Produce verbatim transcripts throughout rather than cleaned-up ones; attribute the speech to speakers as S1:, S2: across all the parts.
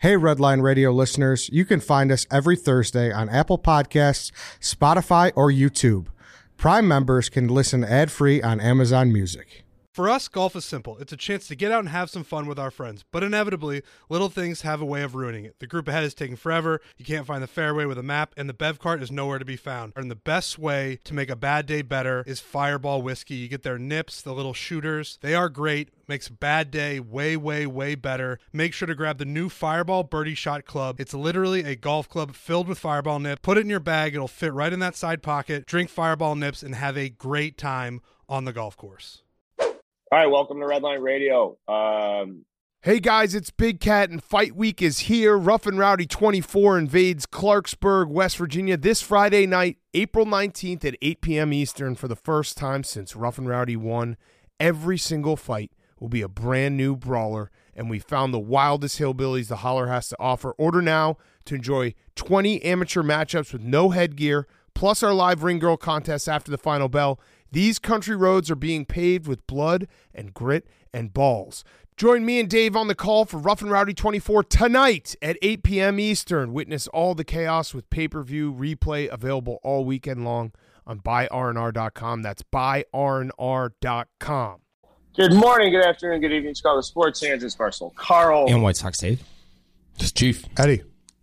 S1: Hey, Redline Radio listeners, you can find us every Thursday on Apple Podcasts, Spotify, or YouTube. Prime members can listen ad-free on Amazon Music.
S2: For us, golf is simple. It's a chance to get out and have some fun with our friends. But inevitably, little things have a way of ruining it. The group ahead is taking forever, you can't find the fairway with a map, and the bev cart is nowhere to be found. And the best way to make a bad day better is Fireball Whiskey. You get their nips, the little shooters. They are great. Makes a bad day way, way, way better. Make sure to grab the new Fireball Birdie Shot Club. It's literally a golf club filled with Fireball nip. Put it in your bag. It'll fit right in that side pocket. Drink Fireball nips and have a great time on the golf course.
S3: All right, welcome to Redline Radio. Um,
S4: hey, guys, it's Big Cat, and Fight Week is here. Rough and Rowdy twenty-four invades Clarksburg, West Virginia this Friday night, April nineteenth at eight p.m. Eastern. For the first time since Rough and Rowdy won, every single fight will be a brand new brawler, and we found the wildest hillbillies the Holler has to offer. Order now to enjoy twenty amateur matchups with no headgear, plus our live ring girl contest after the final bell. These country roads are being paved with blood and grit and balls. Join me and Dave on the call for Rough and Rowdy twenty-four tonight at eight p.m. Eastern. Witness all the chaos with pay-per-view replay available all weekend long on buy R N R dot com. That's buy R N R dot com.
S3: Good morning, good afternoon, good evening, Chicago Sports fans. It's Marcel Carl.
S5: And White Sox Dave.
S4: It's Chief.
S1: Eddie.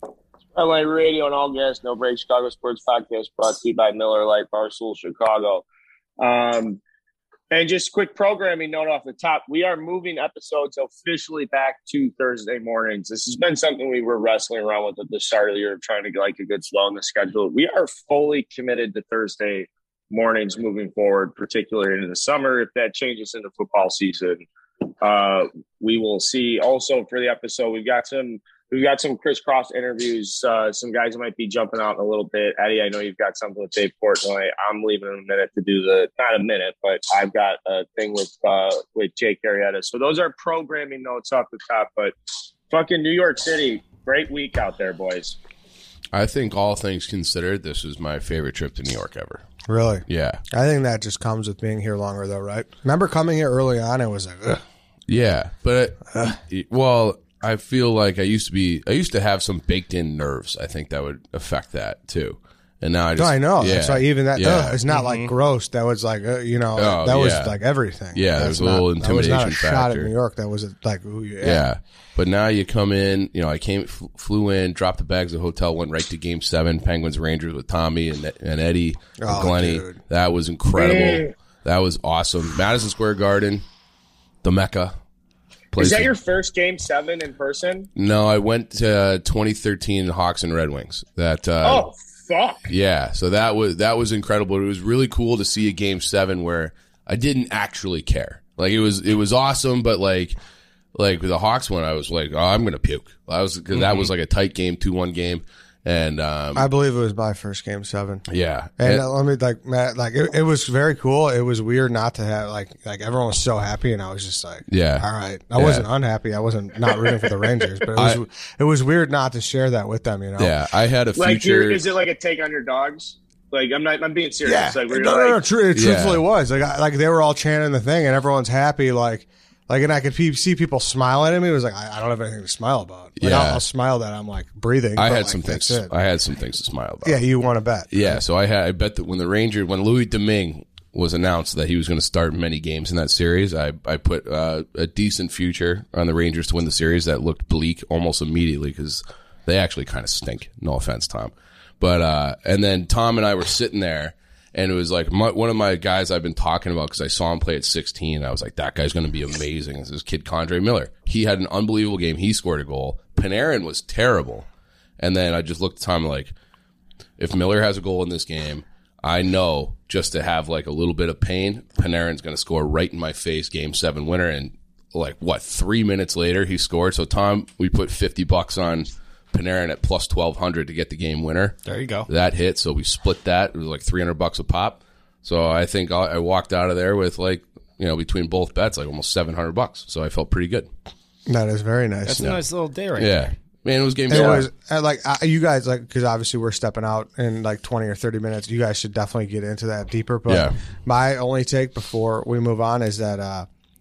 S3: Redline Radio and All Gas, No Break, Chicago Sports Podcast brought to you by Miller Lite, Barstool, Chicago. Um, and just quick programming note off the top. We are moving episodes officially back to Thursday mornings. This has been something we were wrestling around with at the start of the year, trying to get like a good flow in the schedule. We are fully committed to Thursday mornings moving forward, particularly into the summer. If that changes in the football season, uh, we will see. Also for the episode, we've got some We've got some crisscross interviews, uh, some guys might be jumping out in a little bit. Eddie, I know you've got something with Dave Portnoy. I'm leaving in a minute to do the, not a minute, but I've got a thing with uh, with Jake Arrieta. So those are programming notes off the top, but fucking New York City, great week out there, boys.
S6: I think all things considered, this is my favorite trip to New York ever.
S1: Really?
S6: Yeah.
S1: I think that just comes with being here longer, though, right? Remember coming here early on, it was like, ugh.
S6: Yeah, but, uh, well... I feel like I used to be, I used to have some baked in nerves. I think that would affect that too. And now I just,
S1: no, I know.
S6: Yeah,
S1: That's why even that,
S6: yeah.
S1: ugh, it's not
S5: Mm-hmm.
S1: like gross. That was like, uh, you know,
S6: Oh,
S1: that was
S6: yeah.
S1: like everything.
S6: Yeah,
S1: That's
S6: there's a little
S1: not, that was not a
S6: intimidation
S1: shot
S6: factor.
S1: at New York. That was a, like, ooh, yeah.
S6: Yeah. But now you come in, you know, I came, fl- flew in, dropped the bags at the hotel, went right to game seven, Penguins Rangers with Tommy and, and Eddie and
S1: Oh,
S6: Glenny.
S1: dude.
S6: That was incredible. That was awesome. Madison Square Garden, the Mecca.
S3: Is that your first game seven in person?
S6: No, I went to uh, twenty thirteen Hawks and Red Wings. That uh,
S3: oh fuck
S6: yeah, so that was that was incredible. It was really cool to see a game seven where I didn't actually care. Like it was it was awesome, but like like with the Hawks one, I was like, oh, I'm gonna puke. I was because mm-hmm. that was like a tight game, two one game. And um,
S1: I believe it was my first game seven.
S6: Yeah,
S1: and,
S6: and
S1: uh, let me like Matt, like it, it was very cool. It was weird not to have like like everyone was so happy, and I was just like,
S6: yeah,
S1: all right. I
S6: yeah.
S1: wasn't unhappy. I wasn't not rooting for the Rangers, but it was I, it was weird not to share that with them. You know?
S6: Yeah, I had a
S3: like
S6: future.
S3: Is it like a take on your dogs? Like I'm not. I'm being serious.
S1: Yeah,
S3: Like,
S1: no,
S3: like,
S1: no, no, true, it
S6: yeah.
S1: truthfully was like I, like they were all chanting the thing, and everyone's happy. Like. Like, and I could pe- see people smile at him. It was like, I, I don't have anything to smile about. Like,
S6: Yeah.
S1: I'll, I'll smile that I'm like breathing.
S6: I
S1: but,
S6: had
S1: like,
S6: some things.
S1: that's it.
S6: I had some things to smile about.
S1: Yeah, you want to bet.
S6: Yeah, so I had. I bet that when the Ranger, when Louis Domingue was announced that he was going to start many games in that series, I I put uh, a decent future on the Rangers to win the series. That looked bleak almost immediately because they actually kind of stink. No offense, Tom, but uh, and then Tom and I were sitting there. And it was like my, one of my guys I've been talking about because I saw him play at sixteen. I was like, that guy's going to be amazing. It's this kid, Condre Miller. He had an unbelievable game. He scored a goal. Panarin was terrible. And then I just looked at Tom like, if Miller has a goal in this game, I know just to have like a little bit of pain, Panarin's going to score right in my face, game seven winner. And like, what, three minutes later, he scored. So, Tom, we put fifty bucks on Panarin at plus twelve hundred to get the game winner.
S5: There you go.
S6: That hit, so we split that. It was like three hundred bucks a pop. So I think I, I walked out of there with like, you know, between both bets, like almost seven hundred bucks. So I felt pretty good.
S1: That is very nice.
S5: That's
S1: yeah.
S5: a nice little day right
S6: Yeah.
S5: there.
S6: Man, it was game
S1: It
S6: four.
S1: was uh, like uh, you guys like because obviously we're stepping out in like twenty or thirty minutes. You guys should definitely get into that deeper. But
S6: Yeah.
S1: my only take before we move on is that uh,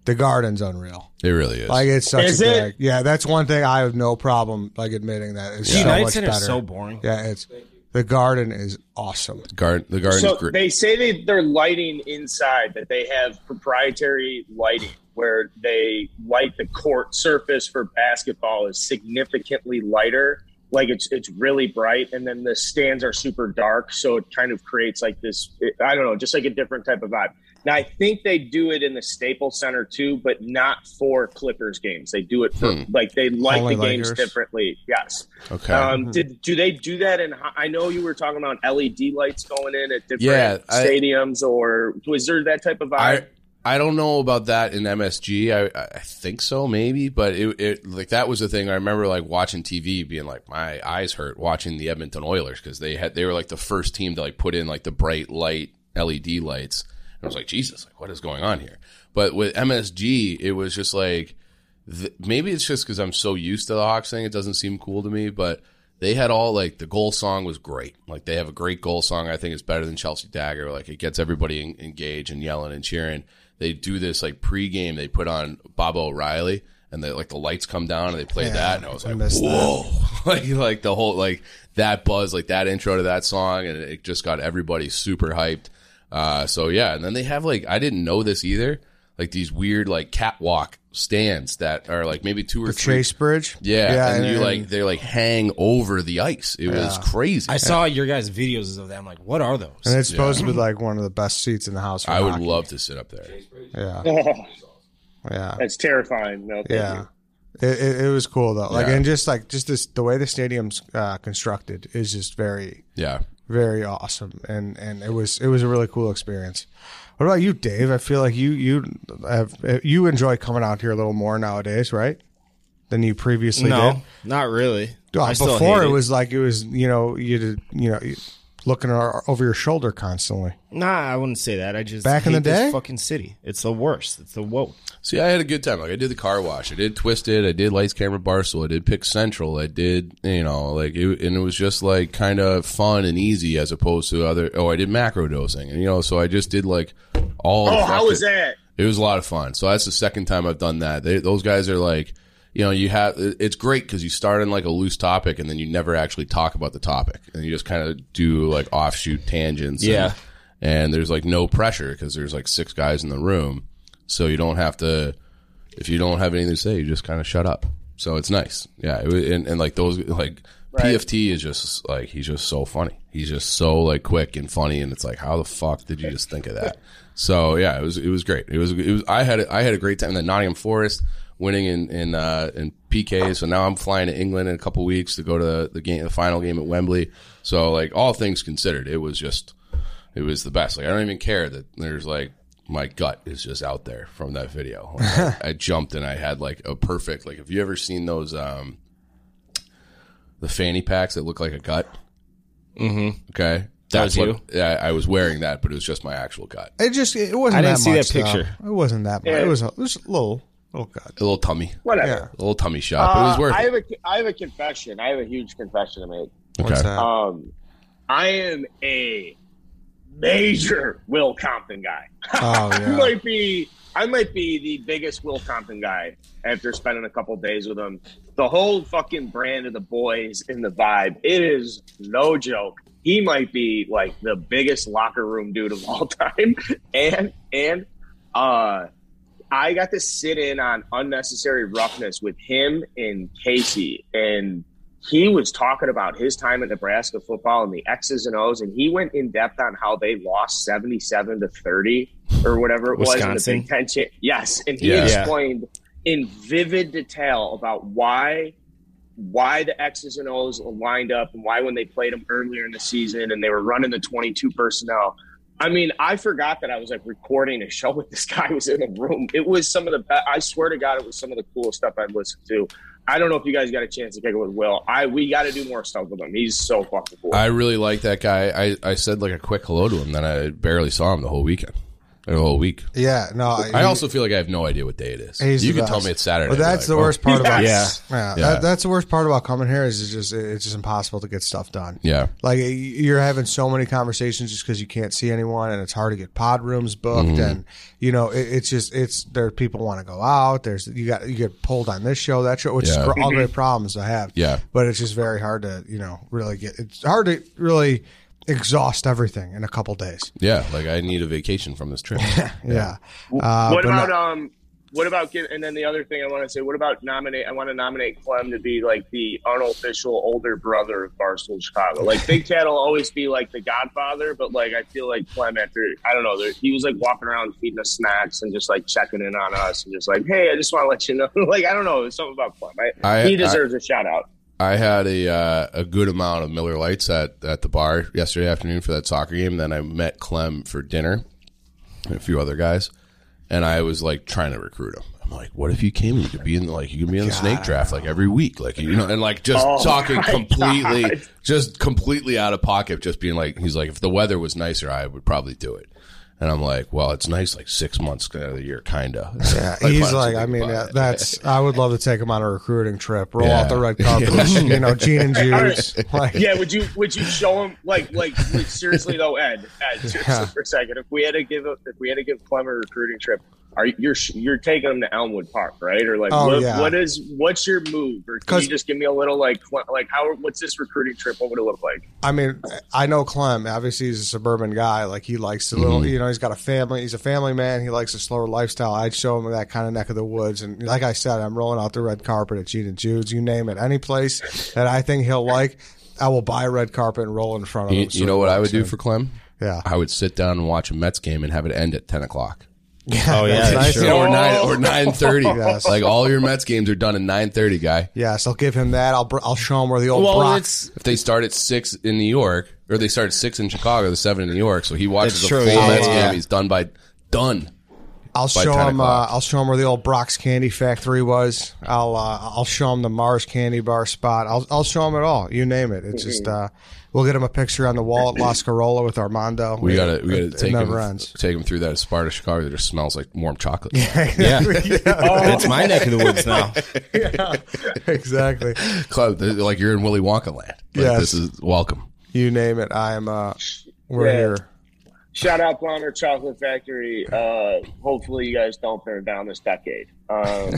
S1: The Garden's unreal.
S6: It really is.
S1: Like it's such
S3: Is
S1: a
S3: it?
S1: good, yeah. That's one thing I have no problem like admitting that it's
S5: The
S1: so
S5: United
S1: much
S5: Center
S1: better.
S5: is so boring.
S1: Yeah, it's the Garden is awesome.
S6: Garden, the Garden's
S3: So
S6: great.
S3: they say they, they're lighting inside, that they have proprietary lighting where they light the court surface for basketball is significantly lighter. Like it's it's really bright, and then the stands are super dark, so it kind of creates like this, I don't know, just like a different type of vibe. Now, I think they do it in the Staples Center too, but not for Clippers games. They do it for,
S6: Hmm.
S3: like, they light
S1: Only
S3: the games
S1: Lakers.
S3: differently. Yes.
S6: Okay.
S3: Um, did do they do that in? I know you were talking about L E D lights going in at different
S6: Yeah, I-
S3: stadiums, or was there that type of vibe?
S6: I I don't know about that in M S G. I I think so, maybe, but it, it like that was the thing. I remember like watching T V, being like my eyes hurt watching the Edmonton Oilers because they had they were like the first team to like put in like the bright light L E D lights. And I was like, Jesus, like what is going on here? But with M S G, it was just like th- maybe it's just because I'm so used to the Hawks thing, it doesn't seem cool to me, but. They had all, like, the goal song was great. Like, they have a great goal song. I think it's better than Chelsea Dagger. Like, it gets everybody en- engaged and yelling and cheering. They do this, like, pregame. They put on Bob O'Reilly, and, they, like, the lights come down, and they play
S1: Yeah,
S6: that. And I was
S1: I
S6: like,
S1: missed
S6: whoa. like, like, the whole, like, that buzz, like, that intro to that song, and it just got everybody super hyped. Uh, so, yeah. And then they have, like, I didn't know this either. Like, these weird, like, catwalk stands that are, like, maybe two or
S1: The
S6: three.
S1: Chase Bridge.
S6: Yeah, and, you
S1: and-
S6: like they like hang over the ice. It was crazy.
S5: I saw your guys' videos of that. I'm like, what are those?
S1: And it's supposed to be like one of the best seats in the house. For
S6: I would
S1: hockey.
S6: love to sit up there.
S1: Yeah,
S3: Oh,
S1: yeah,
S3: that's terrifying. No, thank
S1: yeah.
S3: you.
S1: It, it, it was cool though. Like
S6: Yeah.
S1: and just like just this the way the stadium's uh, constructed is just very
S6: Yeah.
S1: very awesome, and and it was it was a really cool experience. What about you, Dave? I feel like you you have you enjoy coming out here a little more nowadays, right? Than you previously
S5: no,
S1: did.
S5: not really.
S1: Well,
S5: I still
S1: before
S5: hate
S1: it was like it was you know you did you know looking ar- over your shoulder constantly.
S5: Nah, I wouldn't say that. I just
S1: Back in
S5: hate
S1: the day?
S5: this fucking city. It's the worst. It's the woke.
S6: See, I had a good time. Like I did the car wash. I did Twisted. I did Lights Camera Barstool. I did Pick Central. I did you know like it, and it was just like kind of fun and easy as opposed to other. Oh, I did macro dosing, and you know so I just did like all.
S3: Oh,
S6: the
S3: how was that?
S6: It was a lot of fun. So that's the second time I've done that. They, those guys are like, you know, you have, it's great because you start on like a loose topic and then you never actually talk about the topic and you just kind of do like offshoot tangents.
S5: Yeah.
S6: And, and there's like no pressure because there's like six guys in the room. So you don't have to, if you don't have anything to say, you just kind of shut up. So it's nice. Yeah. It, was- and, and like those, like
S3: Right.
S6: P F T is just like, he's just so funny. He's just so like quick and funny. And it's like, how the fuck did you just think of that? So yeah, it was it was great. It was it was I had a, I had a great time. And then Nottingham Forest winning in in uh, in P K. So now I'm flying to England in a couple weeks to go to the, the game, the final game at Wembley. So like all things considered, it was just it was the best. Like I don't even care that there's like my gut is just out there from that video. Like, I, I jumped and I had like a perfect like. Have you ever seen those um the fanny packs that look like a gut?
S5: Mm-hmm.
S6: Okay.
S5: That
S6: That's
S5: was
S6: what, yeah, I was wearing that, but it was just my actual gut.
S1: It just it wasn't.
S5: I didn't
S1: that
S5: see that
S1: much, though.
S5: picture.
S1: It wasn't that much.
S3: Yeah.
S1: It was a, it was a little little gut.
S6: A little tummy.
S3: Whatever.
S1: Yeah.
S6: A little tummy shot, but it was
S3: Uh,
S6: worth
S3: I
S6: it.
S3: have a I have a confession. I have a huge confession to make.
S1: What's
S6: Okay.
S1: that?
S3: Um, I am a major Will Compton guy.
S1: Oh,
S3: I
S1: yeah.
S3: might be I might be the biggest Will Compton guy after spending a couple days with him. The whole fucking brand of the boys and the vibe, it is no joke. He might be like the biggest locker room dude of all time. And and uh I got to sit in on Unnecessary Roughness with him and Casey, and he was talking about his time at Nebraska football and the X's and O's, and he went in depth on how they lost seventy-seven to thirty or whatever it
S5: Wisconsin?
S3: was in the Big Ten. cha- Yes, and he
S6: Yeah.
S3: explained in vivid detail about why why the X's and O's lined up and why when they played them earlier in the season and they were running the twenty-two personnel. I mean, I forgot that I was like recording a show with this guy who was in the room. It was some of the best. I swear to God, it was some of the coolest stuff I've listened to. I don't know if you guys got a chance to kick it with Will. I we got to do more stuff with him. He's so fucking cool.
S6: I really like that guy. I, I said like a quick hello to him, then I barely saw him the whole weekend. a whole week.
S1: Yeah, no.
S6: I also feel like I have no idea what day it is.
S1: He's
S6: You
S1: the
S6: can tell
S1: best.
S6: me it's Saturday.
S1: But that's
S6: like,
S1: the worst
S6: oh.
S1: part about
S5: Yeah.
S1: yeah.
S6: Yeah.
S1: That, that's the worst part about coming here is it's just it's just impossible to get stuff done.
S6: Yeah.
S1: Like you're having so many conversations just because you can't see anyone, and it's hard to get pod rooms booked,
S6: Mm-hmm.
S1: and you know it, it's just it's there. People want to go out. There's you got you get pulled on this show, that show, which
S6: Yeah.
S1: is gr- all great problems to have.
S6: Yeah.
S1: but it's just very hard to you know really get. It's hard to really exhaust everything in a couple days.
S6: Yeah, like I need a vacation from this trip.
S1: Yeah. Uh,
S3: what
S1: but
S3: about
S1: no-
S3: um? What about give, and then the other thing I want to say? What about nominate? I want to nominate Clem to be like the unofficial older brother of Barstool Chicago. Like Big Cat will always be like the Godfather, but like I feel like Clem after I don't know, there, he was like walking around feeding us snacks and just like checking in on us and just like, hey, I just want to let you know. Like I don't know, there's something about Clem. I,
S6: I-
S3: he deserves a shout out.
S6: I had a uh, a good amount of Miller Lights at, at the bar yesterday afternoon for that soccer game. Then I met Clem for dinner and a few other guys, and I was like trying to recruit him. I'm like, what if you came and you could be in the, like you could be in the snake draft like every week, like you know, and like just
S3: Oh
S6: talking
S3: my
S6: completely,
S3: God.
S6: just completely out of pocket, just being like, he's like, if the weather was nicer, I would probably do it. And I'm like, well, it's nice like six months out of the year, kind of.
S1: Yeah, he's like, I mean, uh, that's. I would love to take him on a recruiting trip, roll
S6: Yeah.
S1: out the red carpet, you know, Gene and Jude's. Like,
S3: Yeah, would you would you show him like like, like seriously though, Ed? Ed, seriously
S1: Yeah.
S3: for a second, if we had to give a, if we had to give Clem a recruiting trip, are you, you're you're taking him to Elmwood Park, right? Or like,
S1: Oh,
S3: what,
S1: yeah.
S3: what is what's your move? Or can
S1: 'Cause-
S3: you just give me a little like like how what's this recruiting trip? What would it look like?
S1: I mean, I know Clem. Obviously, he's a suburban guy. Like he likes the little, you know, he's got a family. He's a family man. He likes a slower lifestyle. I'd show him that kind of neck of the woods. And like I said, I'm rolling out the red carpet at Gene and Jude's. You name it, any place that I think he'll like, I will buy a red carpet and roll in front of
S6: You,
S1: him. so
S6: you know
S1: he
S6: what I
S1: walks
S6: would do
S1: in.
S6: for Clem?
S1: Yeah.
S6: I would sit down and watch a Mets game and have it end at ten o'clock.
S5: Oh, yeah,
S1: That's nice.
S5: sure.
S6: You know, or
S3: Oh.
S6: nine or nine thirty.
S1: Yes.
S6: Like all your Mets games are done at nine thirty, guy.
S1: Yes, I'll give him that. I'll br- I'll show him where the old
S5: Well,
S1: Brock.
S5: it's
S6: If they start at six in New York, or they start at six in Chicago, the seven in New York, so he watches
S5: That's
S6: a
S5: true,
S6: full
S5: yeah,
S6: Mets
S5: yeah.
S6: game. He's done by done.
S1: I'll
S6: by
S1: show
S6: ten
S1: him. Uh,
S6: o'clock.
S1: I'll show him where the old Brock's Candy Factory was. I'll uh, I'll show him the Mars Candy Bar spot. I'll I'll show him it all. You name it. It's just uh, we'll get him a picture on the wall at La Scarola with Armando.
S6: We gotta we gotta
S1: It- it
S6: take
S1: never
S6: him
S1: ends.
S6: take him through that Sparta Chicago that just smells like warm chocolate.
S5: yeah. That's my neck of the woods now.
S1: Exactly.
S6: Club, like you're in Willy Wonka land. Like,
S1: Yes.
S6: this is welcome.
S1: You name it. I am. Uh, we're
S3: Yeah.
S1: here.
S3: Shout out Blonder Chocolate Factory. Uh, hopefully you guys don't burn down this decade. Um,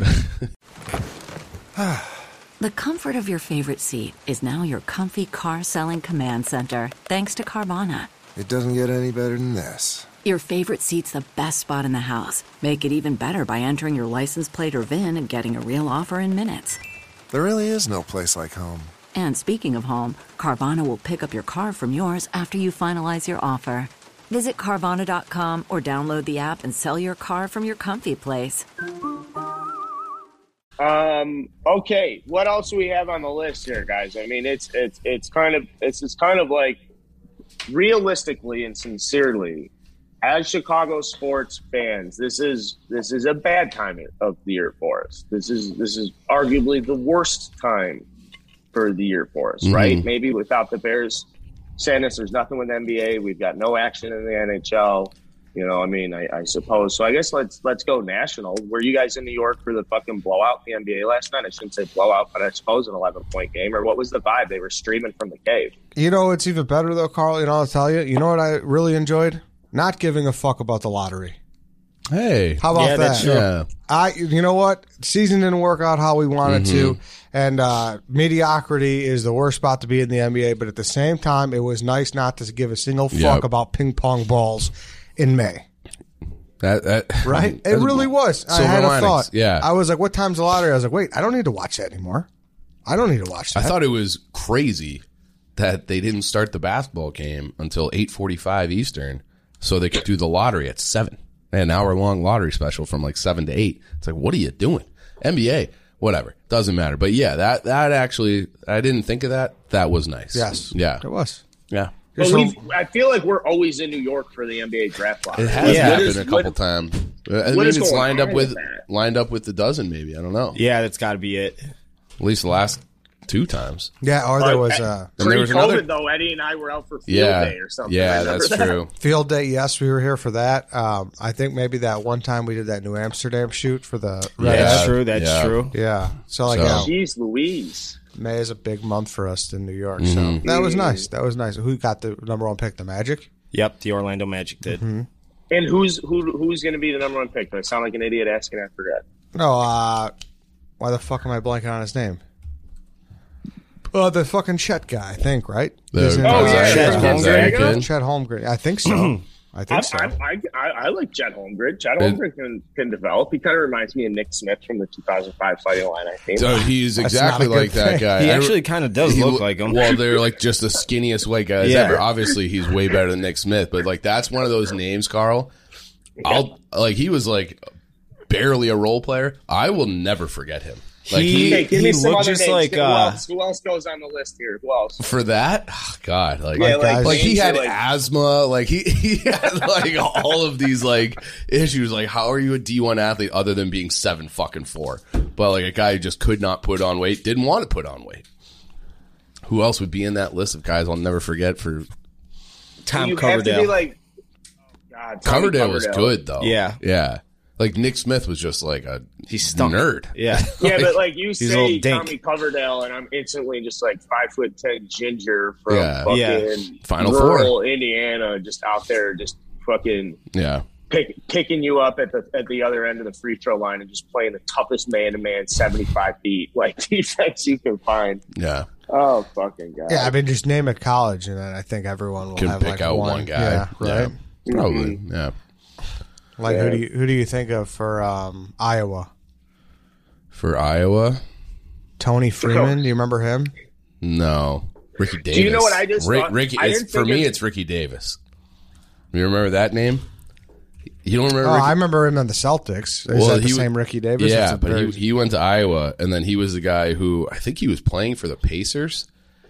S7: The comfort of your favorite seat is now your comfy car selling command center, thanks to Carvana.
S8: It doesn't get any better than this.
S7: Your favorite seat's the best spot in the house. Make it even better by entering your license plate or V I N and getting a real offer in minutes.
S8: There really is no place like home.
S7: And speaking of home, Carvana will pick up your car from yours after you finalize your offer. Visit Carvana dot com or download the app and sell your car from your comfy place.
S3: Um. Okay. What else do we have on the list here, guys? I mean, it's it's it's kind of it's it's kind of like realistically and sincerely, as Chicago sports fans, this is this is a bad time of the year for us. This is this is arguably the worst time for the year for us,
S6: Mhm.
S3: right? Maybe without the Bears sadness, there's nothing with N B A. We've got no action in the N H L. You know, I mean, I, I suppose. So I guess let's let's go national. Were you guys in New York for the fucking blowout in the N B A last night? I shouldn't say blowout, but I suppose an eleven-point game. Or what was the vibe? They were streaming from the cave.
S1: You know what's even better though, Carl? You know, I'll tell you. You know what I really enjoyed? Not giving a fuck about the lottery.
S6: Hey,
S1: How about
S5: Yeah,
S1: that?
S5: that's true.
S6: yeah.
S1: I, you know what? Season didn't work out how we wanted to, and uh, mediocrity is the worst spot to be in the N B A. But at the same time, it was nice not to give a single fuck
S6: Yep.
S1: about ping pong balls in May.
S6: That, that
S1: Right? It
S6: that's-
S1: really was. I
S6: Silver
S1: had a
S6: linings,
S1: thought.
S6: yeah.
S1: I was like, "What time's the lottery?" I was like, "Wait, I don't need to watch that anymore. I don't need to watch that."
S6: I thought it was crazy that they didn't start the basketball game until eight forty-five Eastern so they could do the lottery at seven. They had an hour-long lottery special from like seven to eight. It's like, what are you doing? N B A, whatever. Doesn't matter. But yeah, that, that actually, I didn't think of that. That was nice.
S1: Yes.
S6: Yeah.
S1: it was.
S6: Yeah.
S3: But
S1: So-
S3: we've, I feel like we're always in New York for the N B A draft lottery.
S6: It has
S5: Yeah.
S6: happened
S3: What is-
S6: a couple
S3: what-
S6: times. I
S3: what
S6: mean,
S3: is
S6: it's
S3: going
S6: lined
S3: on
S6: up with
S3: with that?
S6: lined up with the dozen, maybe. I don't know.
S5: Yeah, that's got to be it.
S6: At least the last two times.
S1: Yeah, or there was uh,
S6: And there was
S3: Pre-COVID,
S6: another-
S3: though, Eddie and I were out for field
S6: Yeah,
S3: day or something.
S6: yeah,
S3: Remember
S6: that's
S3: that?
S6: true.
S1: field day. Yes, we were here for that. Um, I think maybe that one time we did that New Amsterdam shoot for the Red
S6: Yeah.
S9: That's
S1: Ed.
S9: true. That's
S6: Yeah.
S9: true.
S1: Yeah, so like
S6: So-
S1: yeah,
S3: Jeez Louise.
S1: May is a big month for us in New York.
S6: Mhm.
S1: So that was nice. That was nice. Who got the number one pick? The Magic.
S9: Yep, the Orlando Magic did.
S1: Mm-hmm.
S3: And who's who? Who's going to be the number one pick? Do I sound like an idiot asking? I forgot.
S1: No, uh, why the fuck am I blanking on his name? Uh, the fucking Chet guy, I think, right?
S6: The-
S1: Isn't it,
S3: Oh, yeah,
S1: uh,
S3: Chet
S1: Chet
S3: Holmgren.
S1: Holmgren. Chet Holmgren. I think so. I
S3: I,
S1: think so.
S3: I, I, I like Chet Holmgren. Chet
S6: It-
S3: Holmgren can, can develop. He kind of reminds me of Nick Smith from the two thousand five Fighting Illini team.
S6: So he's
S1: That's
S6: exactly
S1: not a good
S6: like that
S1: thing.
S6: guy.
S9: He
S6: I-
S9: actually kind of does
S6: he
S9: look
S6: lo-
S9: like him.
S6: Well, they're like just the skinniest white guys
S9: Yeah.
S6: ever. Obviously, he's way better than Nick Smith, but like that's one of those names, Carl. I'll like he was like barely a role player. I will never forget him. Like
S9: He-
S6: he,
S3: Hey, give me
S9: he
S3: some
S9: looked
S3: other
S9: just
S3: names.
S9: like,
S3: who,
S9: uh,
S3: else? who else goes on the list here? Who else?
S6: for that, oh, God, like
S3: Yeah,
S1: like,
S6: like he
S3: names
S6: had
S3: are, like-
S6: asthma, like he, he had like all of these like issues. Like, how are you a D one athlete other than being seven fucking four? But like a guy who just could not put on weight, didn't want to put on weight. Who else would be in that list of guys I'll never forget? For
S9: Tom
S3: you have to be
S9: Coverdale.
S3: like. God, Tommy
S6: Coverdale was good though.
S9: Yeah.
S6: yeah. Like Nick Smith was just like a
S9: He stunk.
S6: nerd.
S9: Yeah.
S3: Yeah, but like you
S9: a
S3: say
S9: little dink.
S3: Tommy Coverdale, and I'm instantly just like five foot ten ginger from
S6: Yeah.
S3: fucking
S9: Yeah.
S6: Final
S3: rural
S6: Four.
S3: Indiana, just out there, just fucking
S6: Yeah.
S3: pick, kicking you up at the at the other end of the free throw line and just playing the toughest man to man, seventy five feet like defense you can find.
S6: Yeah.
S3: Oh fucking god!
S1: Yeah, I mean, just name it college, and then I think everyone will
S6: Can
S1: have
S6: pick
S1: like
S6: out
S1: one,
S6: one, guy.
S1: Yeah, right.
S6: Yeah. Probably. Yeah.
S1: Like
S3: Yeah.
S1: who do you who do you think of for um, Iowa?
S6: For Iowa,
S1: Tony Freeman. Do you remember him?
S6: no. Ricky Davis.
S3: you know what I just
S6: Rick,
S3: thought?
S6: Ricky,
S3: I
S6: it's,
S3: didn't
S6: for
S3: think
S6: me,
S3: of-
S6: it's Ricky Davis. You remember that name? You don't remember?
S1: Oh,
S6: Ricky?
S1: I remember him on the Celtics. Is
S6: Well,
S1: that the
S6: he-
S1: same Ricky Davis?
S6: Yeah,
S1: It's a
S6: but
S1: very-
S6: he he went to Iowa, and then he was the guy who I think he was playing for the Pacers,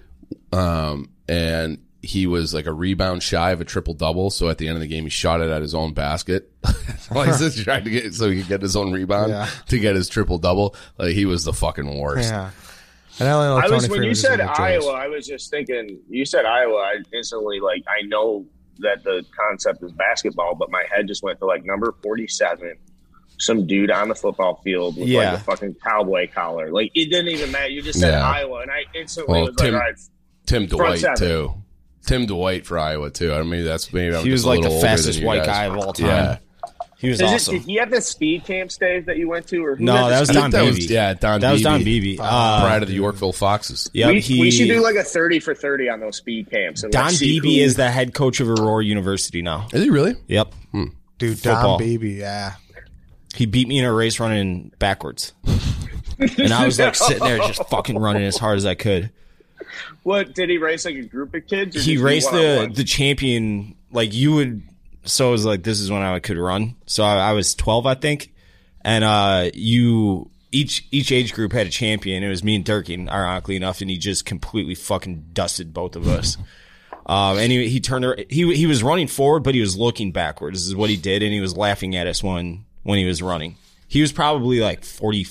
S6: um, and he was like a rebound shy of a triple double. So at the end of the game, he shot it at his own basket. Like he's just trying to get so he could get his own rebound
S1: Yeah.
S6: to get his triple double. Like he was the fucking worst.
S1: yeah. And I only know
S3: I
S1: Tony
S3: was when
S1: Freeman
S3: you
S1: just
S3: said
S1: from the Jays.
S3: Iowa, I was just thinking. You said Iowa, I instantly like I know that the concept is basketball, but my head just went to like number forty-seven, some dude on the football field with
S9: Yeah.
S3: like a fucking cowboy collar. Like it didn't even matter. You just said
S6: Yeah.
S3: Iowa, and I instantly
S6: Well,
S3: was
S6: Tim-
S3: like, all right,
S6: Tim
S3: Front
S6: Dwight
S3: seven.
S6: too. Tim Dwight for Iowa too. I mean, that's maybe I'm
S9: He was
S6: just a
S9: like the
S6: little older
S9: fastest
S6: than you
S9: white
S6: guys.
S9: guy of all time.
S6: Yeah.
S9: He was
S3: Is it-
S9: awesome.
S3: did he have the speed camp stage that you went to, or who
S9: No,
S3: had the
S9: that was
S3: speed-
S6: I
S9: Don
S6: think that
S9: Beebe.
S6: was yeah, Don.
S9: That was
S6: Beebe.
S9: Don Beebe. Uh,
S6: Pride of the Yorkville Foxes.
S9: Yep,
S3: we,
S9: he,
S3: we should do like a thirty for thirty on those speed camps. And
S9: Don
S3: like see
S9: Beebe
S3: who-
S9: is the head coach of Aurora University now.
S6: Is he really?
S9: Yep.
S1: Dude,
S9: Football.
S1: Don Beebe, yeah.
S9: He beat me in a race running backwards. And I was like sitting there just fucking running as hard as I could.
S3: What did he race like a group of kids? Or
S9: He
S3: just
S9: raced the,
S3: one-on-one?
S9: the champion, like you would. So it was like, this is when I could run. So I, I was twelve, I think. And uh, you, each each age group had a champion. It was me and Durkin, ironically enough, and he just completely fucking dusted both of us. Um, and he, he turned, ar- he, he was running forward, but he was looking backwards, is what he did. And he was laughing at us when, when he was running. He was probably like forty,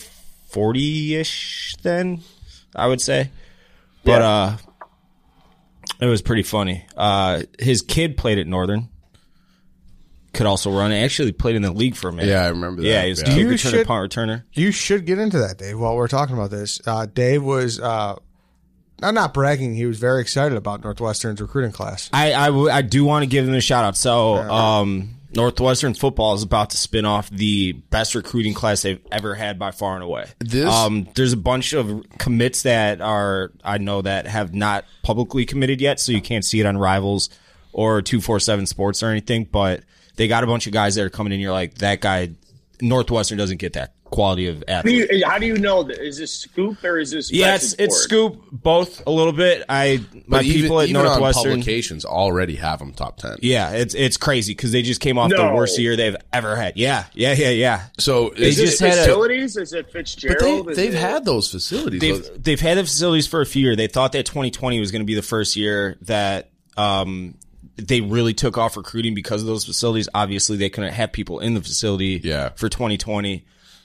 S9: forty-ish then, I would say. But,
S3: Yeah.
S9: uh, it was pretty funny. Uh, his kid played at Northern. Could also run. He actually played in the league for a minute.
S6: Yeah, I remember that.
S9: Yeah, he was
S6: Yeah.
S9: a
S1: You
S9: returner,
S1: should-
S9: punt returner.
S1: You should get into that, Dave, while we're talking about this. Uh, Dave was, uh, I'm not bragging, he was very excited about Northwestern's recruiting class.
S9: I, I, w- I do want to give him a shout out. So, um, Northwestern football is about to spin off the best recruiting class they've ever had by far and away.
S6: This-
S9: um, there's a bunch of commits that are, I know that have not publicly committed yet, so you can't see it on Rivals or two forty-seven Sports or anything, but they got a bunch of guys that are coming in. You're like, that guy, Northwestern doesn't get that quality of
S3: How do
S9: athlete.
S3: you, how do you know that? Is this scoop or is this?
S9: Yeah, it's
S3: message
S9: it's
S3: board?
S9: scoop both a little bit. I my
S6: But even,
S9: people at
S6: even on
S9: Northwestern.
S6: publications already have them top ten.
S9: Yeah, it's it's crazy because they just came off the
S3: No.
S9: worst year they've ever had. Yeah, yeah, yeah, yeah.
S6: So
S9: They
S3: Is
S6: is
S3: it
S9: just had a-
S3: facilities? Is it
S6: but
S3: Fitzgerald?
S6: they,
S3: Is
S6: they've
S3: it-
S6: had those facilities.
S9: They've they've had the facilities for a few years. They thought that twenty twenty was going to be the first year that um they really took off recruiting because of those facilities. Obviously, they couldn't have people in the facility
S6: Yeah.
S9: for twenty twenty.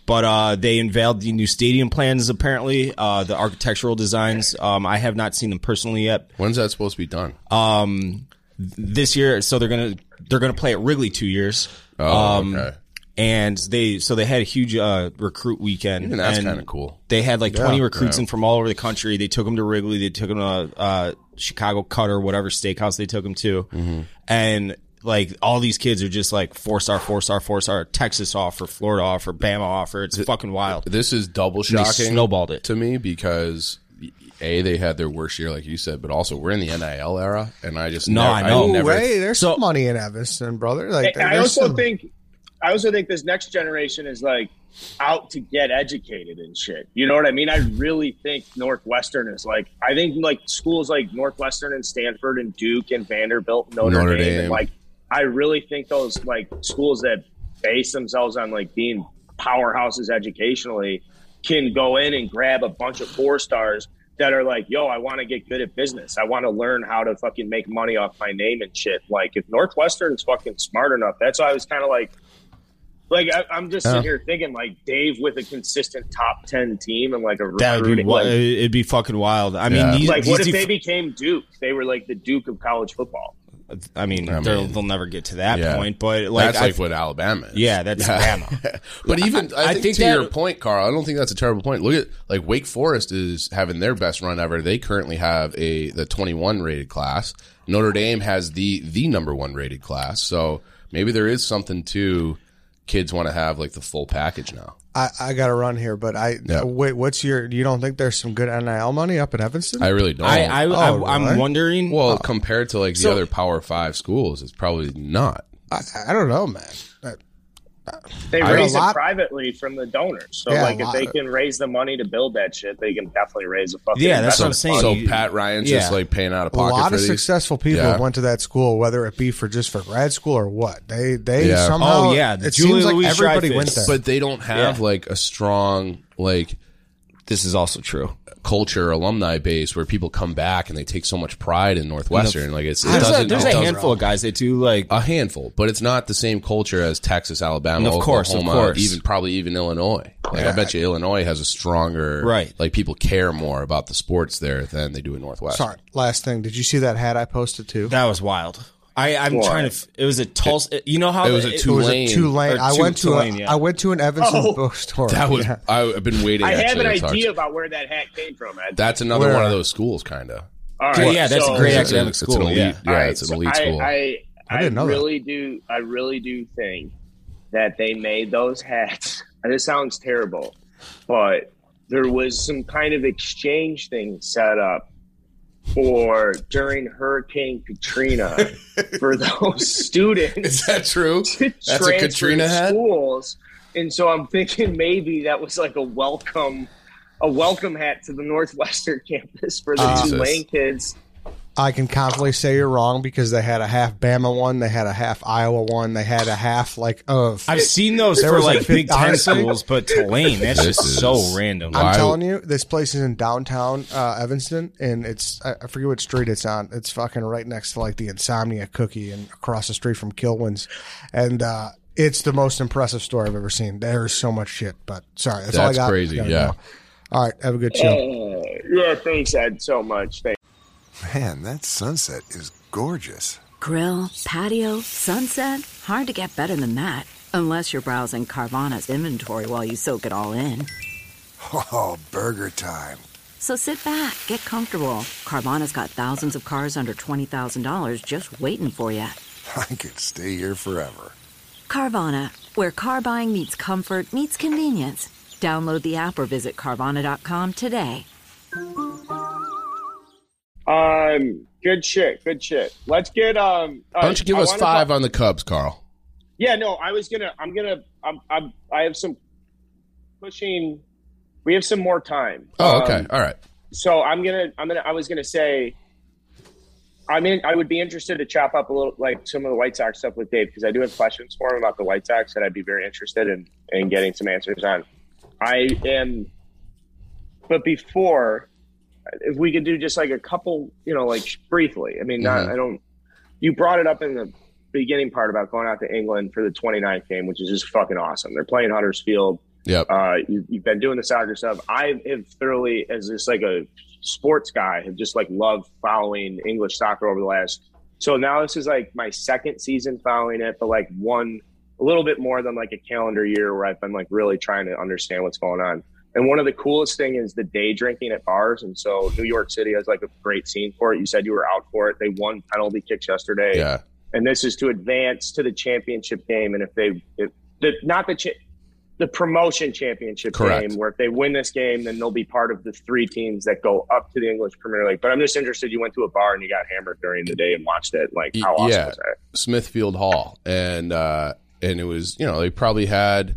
S9: But uh, they unveiled the new stadium plans, apparently, uh, the architectural designs. Um, I have not seen them personally yet.
S6: When's that supposed to be done?
S9: Um, this year, so they're gonna they're gonna play at Wrigley two years.
S6: Oh,
S9: um,
S6: okay.
S9: And they so they had a huge uh, recruit weekend.
S6: Even that's
S9: and
S6: kind of cool.
S9: They had like twenty
S1: Yeah,
S9: recruits
S6: yeah.
S9: in from all over the country. They took them to Wrigley. They took them to uh, Chicago Cutter, whatever steakhouse they took them to,
S6: Mm-hmm.
S9: and. Like, all these kids are just like four-star, four-star, four-star, Texas offer, Florida offer, Bama offer. It's fucking wild.
S6: This is double
S9: And they
S6: shocking
S9: snowballed it.
S6: to me because A, they had their worst year, like you said, but also we're in the N I L era, and I just
S9: No,
S6: never,
S9: I know.
S6: never,
S1: Ray, there's
S9: So-
S1: some money in Evanston, brother. Like,
S3: I
S1: there's
S3: also
S1: some-
S3: think, I also think this next generation is like out to get educated and shit. You know what I mean? I really think Northwestern is like. I think like schools like Northwestern and Stanford and Duke and Vanderbilt, and Notre,
S6: Notre
S3: Dame,
S6: Dame.
S3: and like I really think those like schools that base themselves on like being powerhouses educationally can go in and grab a bunch of four stars that are like, yo, I want to get good at business. I want to learn how to fucking make money off my name and shit. Like, if Northwestern's fucking smart enough, that's why I was kind of like, like I, I'm just sitting here thinking, like, Dave with a consistent top ten team and like a
S9: That would be
S3: recruiting,
S9: wi-
S3: like,
S9: it'd be fucking wild. I
S6: Yeah.
S9: mean, these,
S3: like
S9: these
S3: what if
S9: def-
S3: they became Duke? They were like the Duke of college football.
S9: I mean,
S6: I
S9: they'll,
S6: mean,
S9: they'll never get to that
S6: yeah.
S9: point, but like,
S6: that's
S9: I,
S6: like what Alabama is.
S9: yeah, that's Bama.
S6: But even I,
S9: I
S6: think,
S9: think
S6: to
S9: that-
S6: your point, Carl, I don't think that's a terrible point. Look at like Wake Forest is having their best run ever. They currently have a the twenty-one rated class. Notre Dame has the the number one rated class. So maybe there is something to kids want to have like the full package now.
S1: I, I got to run here, but I
S6: Yeah.
S1: wait. What's your? You don't think there's some good N I L money up in Evanston?
S6: I really don't.
S9: I, I,
S1: Oh,
S9: I, I'm
S1: really?
S9: wondering.
S6: well, compared to like the
S9: So-
S6: other Power Five schools, it's probably not.
S1: I, I don't know, man. I-
S3: They
S1: I-
S3: raise
S1: a lot-
S3: it privately from the donors. So,
S1: Yeah,
S3: like,
S1: a
S3: if they
S1: lot.
S3: can raise the money to build that shit, they can definitely raise a fucking.
S9: Yeah, that's what I'm
S3: investment
S9: saying.
S6: So
S9: you-
S6: Pat Ryan's
S9: yeah.
S6: just like paying out of
S1: A
S6: pocket
S1: lot
S6: for
S1: of
S6: these.
S1: successful people
S6: Yeah.
S1: went to that school, whether it be for just for grad school or what. They they
S6: Yeah.
S1: somehow.
S9: Oh, yeah,
S1: it
S9: Julia
S1: seems like
S9: Louis
S1: everybody
S9: Dreyfus.
S1: went there.
S6: But they don't have
S9: Yeah.
S6: like a strong like
S9: This is also true.
S6: culture alumni base where people come back and they take so much pride in Northwestern. Like it's it
S9: There's, a,
S6: doesn't.
S9: there's
S6: it
S9: a
S6: doesn't-
S9: handful of guys that do like.
S6: a handful, but it's not the same culture as Texas, Alabama,
S9: Of course, of
S6: Oklahoma,
S9: course.
S6: even probably even Illinois. Like I bet you Illinois has a stronger
S9: Right.
S6: Like people care more about the sports there than they do in Northwestern.
S1: Sorry, last thing. Did you see that hat I posted too?
S9: That was wild. I, I'm
S3: What?
S9: trying to. f- It was a Tulsa. You know how
S6: it was a
S1: It was
S6: Tulane.
S1: a Tulane.
S9: Or
S1: I
S9: Tu-
S1: went to
S9: Tulane,
S1: a,
S9: yeah.
S1: I went to an Evanston
S3: Oh.
S1: bookstore.
S6: That was
S1: Yeah.
S6: I, I've been waiting.
S3: I have
S6: actually,
S3: an
S6: to talk
S3: idea
S6: to-
S3: about where that hat came from, Ed.
S6: That's another
S1: Where?
S6: one of those schools, kind of.
S3: All
S9: Yeah,
S3: right,
S9: yeah, that's
S3: so-
S9: a great
S6: It's
S9: academic
S6: it's an
S9: school.
S6: elite,
S9: Yeah.
S6: yeah,
S3: All right,
S6: it's an
S3: so
S6: elite
S3: I,
S6: school.
S3: I,
S1: I
S3: I,
S1: didn't know that.
S3: really do. I really do think that they made those hats. And this sounds terrible, but there was some kind of exchange thing set up for during Hurricane Katrina for those students.
S6: Is that true?
S3: to
S6: That's a
S3: transfer
S6: Katrina
S3: to
S6: hat?
S3: schools. And so I'm thinking maybe that was like a welcome, a welcome hat to the Northwestern campus for the
S6: Jesus.
S3: Tulane kids.
S1: I can confidently say you're wrong because they had a half Bama one, they had a half Iowa one, they had a half like of.
S9: I've seen those
S1: There
S9: for
S1: was
S9: like
S1: like
S9: Big Ten
S1: honestly-
S9: schools, but Tulane, that's
S6: This
S9: just so
S6: is-
S9: random.
S1: I'm
S6: Why-
S1: telling you, this place is in downtown uh, Evanston, and it's I I forget what street it's on. It's fucking right next to like the Insomnia Cookie and across the street from Kilwins, and uh, it's the most impressive store I've ever seen. There's so much shit, but sorry, that's, all I
S6: That's
S1: got.
S6: crazy,
S1: Gotta
S6: yeah.
S1: go. All right, have a good show.
S3: Uh, yeah, thanks, Ed, so much. Thanks.
S8: Man, that sunset is gorgeous.
S7: Grill, patio, sunset. Hard to get better than that. Unless you're browsing Carvana's inventory while you soak it all in.
S8: Oh, burger time.
S7: So sit back, get comfortable. Carvana's got thousands of cars under twenty thousand dollars just waiting for you.
S8: I could stay here forever.
S7: Carvana, where car buying meets comfort, meets convenience. Download the app or visit Carvana dot com today.
S3: Um, good shit, good shit. Let's get um.
S6: Why don't you give
S3: I
S6: us
S3: wanna
S6: five
S3: talk-
S6: on the Cubs, Carl?
S3: Yeah, no, I was gonna. I'm gonna. I'm. I'm I have some pushing. We have some more time.
S6: Oh, okay,
S3: Um,
S6: all right.
S3: So I'm gonna. I'm gonna. I was gonna say. I mean, I would be interested to chop up a little, like some of the White Sox stuff with Dave, because I do have questions for him about the White Sox that I'd be very interested in in getting some answers on. I am, but before, if we could do just like a couple, you know, like briefly. I mean, not.
S6: Mhm.
S3: I don't. You brought it up in the beginning part about going out to England for the twenty-ninth game, which is just fucking awesome. They're playing Huddersfield.
S6: Yep.
S3: Uh, you, you've been doing the soccer stuff. I have thoroughly, as just like a sports guy, have just like loved following English soccer over the last. So now this is like my second season following it, but like one a little bit more than like a calendar year where I've been like really trying to understand what's going on. And one of the coolest thing is the day drinking at bars. And so New York City has like a great scene for it. You said you were out for it. They won penalty kicks yesterday.
S6: Yeah.
S3: And this is to advance to the championship game. And if they, if the, not the, cha- the promotion championship
S6: Correct.
S3: game, where if they win this game, then they'll be part of the three teams that go up to the English Premier League. But I'm just interested. You went to a bar and you got hammered during the day and watched it. Like, how awesome
S6: yeah.
S3: was that?
S6: Smithfield Hall. And, uh, and it was, you know, they probably had,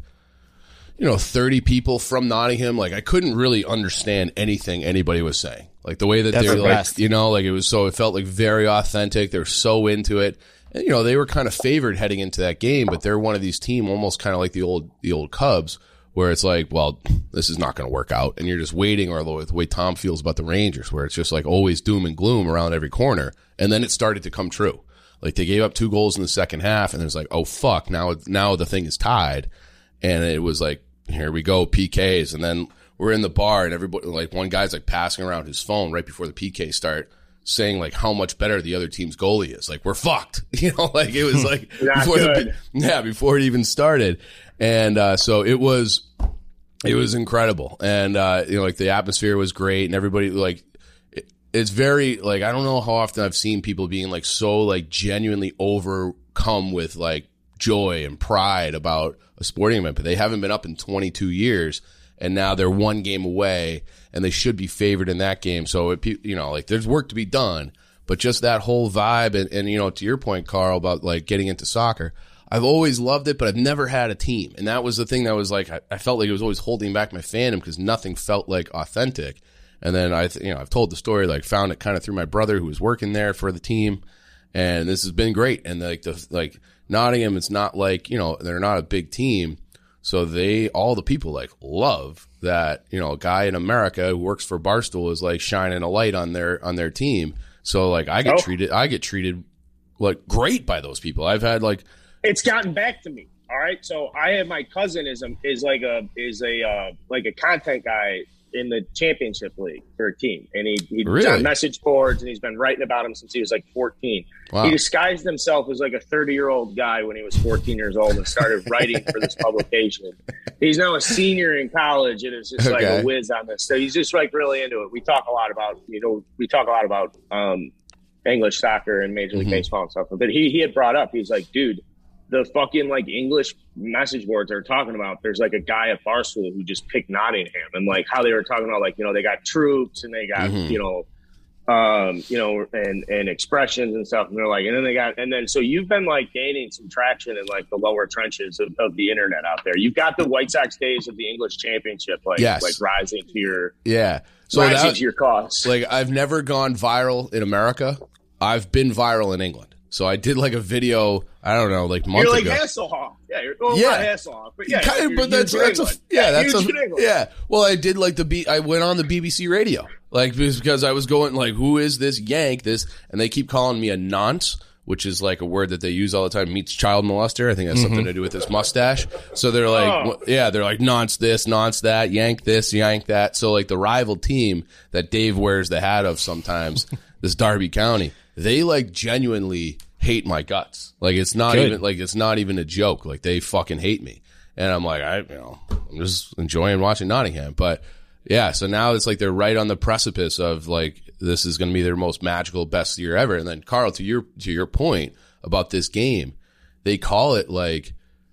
S6: you know, thirty people from Nottingham. Like, I couldn't really understand anything anybody was saying. Like, the way that
S9: That's
S6: they were,
S9: the
S6: like,
S9: best.
S6: you know, like, it was so, it felt like very authentic. They were so into it. And, you know, they were kind of favored heading into that game, but they're one of these teams almost kind of like the old, the old Cubs, where it's like, well, this is not going to work out. And you're just waiting, or the way Tom feels about the Rangers, where it's just like always doom and gloom around every corner. And then it started to come true. Like, they gave up two goals in the second half, and it was like, oh, fuck, now now the thing is tied. And it was like, here we go, P Ks. And then we're in the bar, and everybody, like, one guy's, like, passing around his phone right before the P Ks start, saying, like, how much better the other team's goalie is. Like, we're fucked. You know, like, it was like, before the, yeah, before it even started. And uh, so it was, it was incredible. And, uh, you know, like, the atmosphere was great, and everybody, like, it's very, like, I don't know how often I've seen people being, like, so, like, genuinely overcome with, like, joy and pride about a sporting event, but they haven't been up in twenty-two years, and now they're one game away, and they should be favored in that game. So, it, you know, like, there's work to be done, but just that whole vibe, and, and, you know, to your point, Carl, about, like, getting into soccer, I've always loved it, but I've never had a team, and that was the thing that was, like, I, I felt like it was always holding back my fandom because nothing felt, like, authentic. And then I, you know, I've told the story, like, found it kind of through my brother who was working there for the team, and this has been great. And like the like Nottingham, it's not like, you know, they're not a big team, so they all the people like love that, you know, a guy in America who works for Barstool is like shining a light on their on their team. So like I get
S3: oh.
S6: treated, I get treated like great by those people. I've had like
S3: it's gotten back to me. All right, so I have my cousin is a, is like a is a uh, like a content guy in the championship league for a team, and he he's
S6: really?
S3: on message boards, and he's been writing about him since he was like fourteen.
S6: Wow.
S3: He disguised himself as like a thirty year old guy when he was fourteen years old and started writing for this publication. He's now a senior in college and is just
S6: Okay.
S3: like a whiz on this. So he's just like really into it. We talk a lot about you know we talk a lot about um, English soccer and Major League
S6: Mm-hmm.
S3: Baseball and stuff. But he he had brought up, he's like, dude, the fucking like English message boards are talking about, there's like a guy at Barstool who just picked Nottingham, and like how they were talking about like, you know, they got troops and they got,
S6: Mhm.
S3: you know, um, you know, and, and expressions and stuff. And they're like, and then they got, and then, so you've been like gaining some traction in like the lower trenches of, of the internet out there. You've got the White Sox days of the English championship, like,
S6: Yes.
S3: like rising to your,
S6: yeah. So
S3: rising
S6: that,
S3: to your cause.
S6: like I've never gone viral in America. I've been viral in England. So I did like a video, I don't know, like a month
S3: You're like
S6: ago.
S3: Hasselhoff. Yeah, you're well,
S6: Yeah.
S3: not Hasselhoff, but yeah,
S6: Kind of,
S3: you're
S6: but that's
S3: huge in
S6: that's a
S3: England.
S6: yeah, that's
S3: huge
S6: a
S3: in England.
S6: yeah. Well, I did like the B. I went on the B B C radio, like because I was going like, who is this Yank? This, and they keep calling me a nonce, which is like a word that they use all the time. Meets child molester. I think that's something to do with his mustache. So they're like,
S3: Oh.
S6: wh- yeah, they're like nonce this, nonce that, yank this, yank that. So like the rival team that Dave wears the hat of sometimes, this Derby County, they like genuinely hate my guts. Like it's not
S9: Good.
S6: even like it's not even a joke. Like they fucking hate me. And I'm like, I, you know, I'm just enjoying watching Nottingham. But yeah, so now it's like they're right on the precipice of like, this is going to be their most magical, best year ever. And then Carl, to your, to your point about this game, they call it like,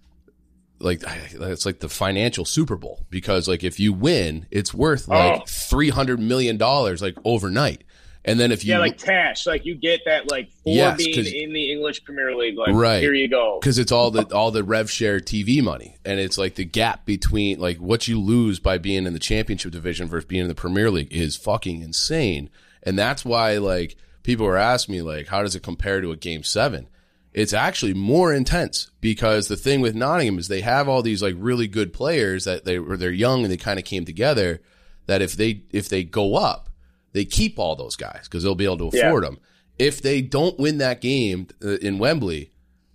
S6: like, it's like the financial Super Bowl because like if you win, it's worth like
S3: Oh.
S6: three hundred million dollars like overnight. And then if you
S3: Yeah, like cash, like you get that, like for
S6: Yes,
S3: being
S6: 'cause-
S3: in the English Premier League, like
S6: Right.
S3: here you go.
S6: because it's all the all the rev share T V money, and it's like the gap between like what you lose by being in the championship division versus being in the Premier League is fucking insane, and that's why like people were asking me like, how does it compare to a game seven? It's actually more intense because the thing with Nottingham is they have all these like really good players that they were they're young and they kind of came together. That if they if they go up, they keep all those guys because they'll be able to afford
S3: Yeah.
S6: them. If they don't win that game uh, in Wembley,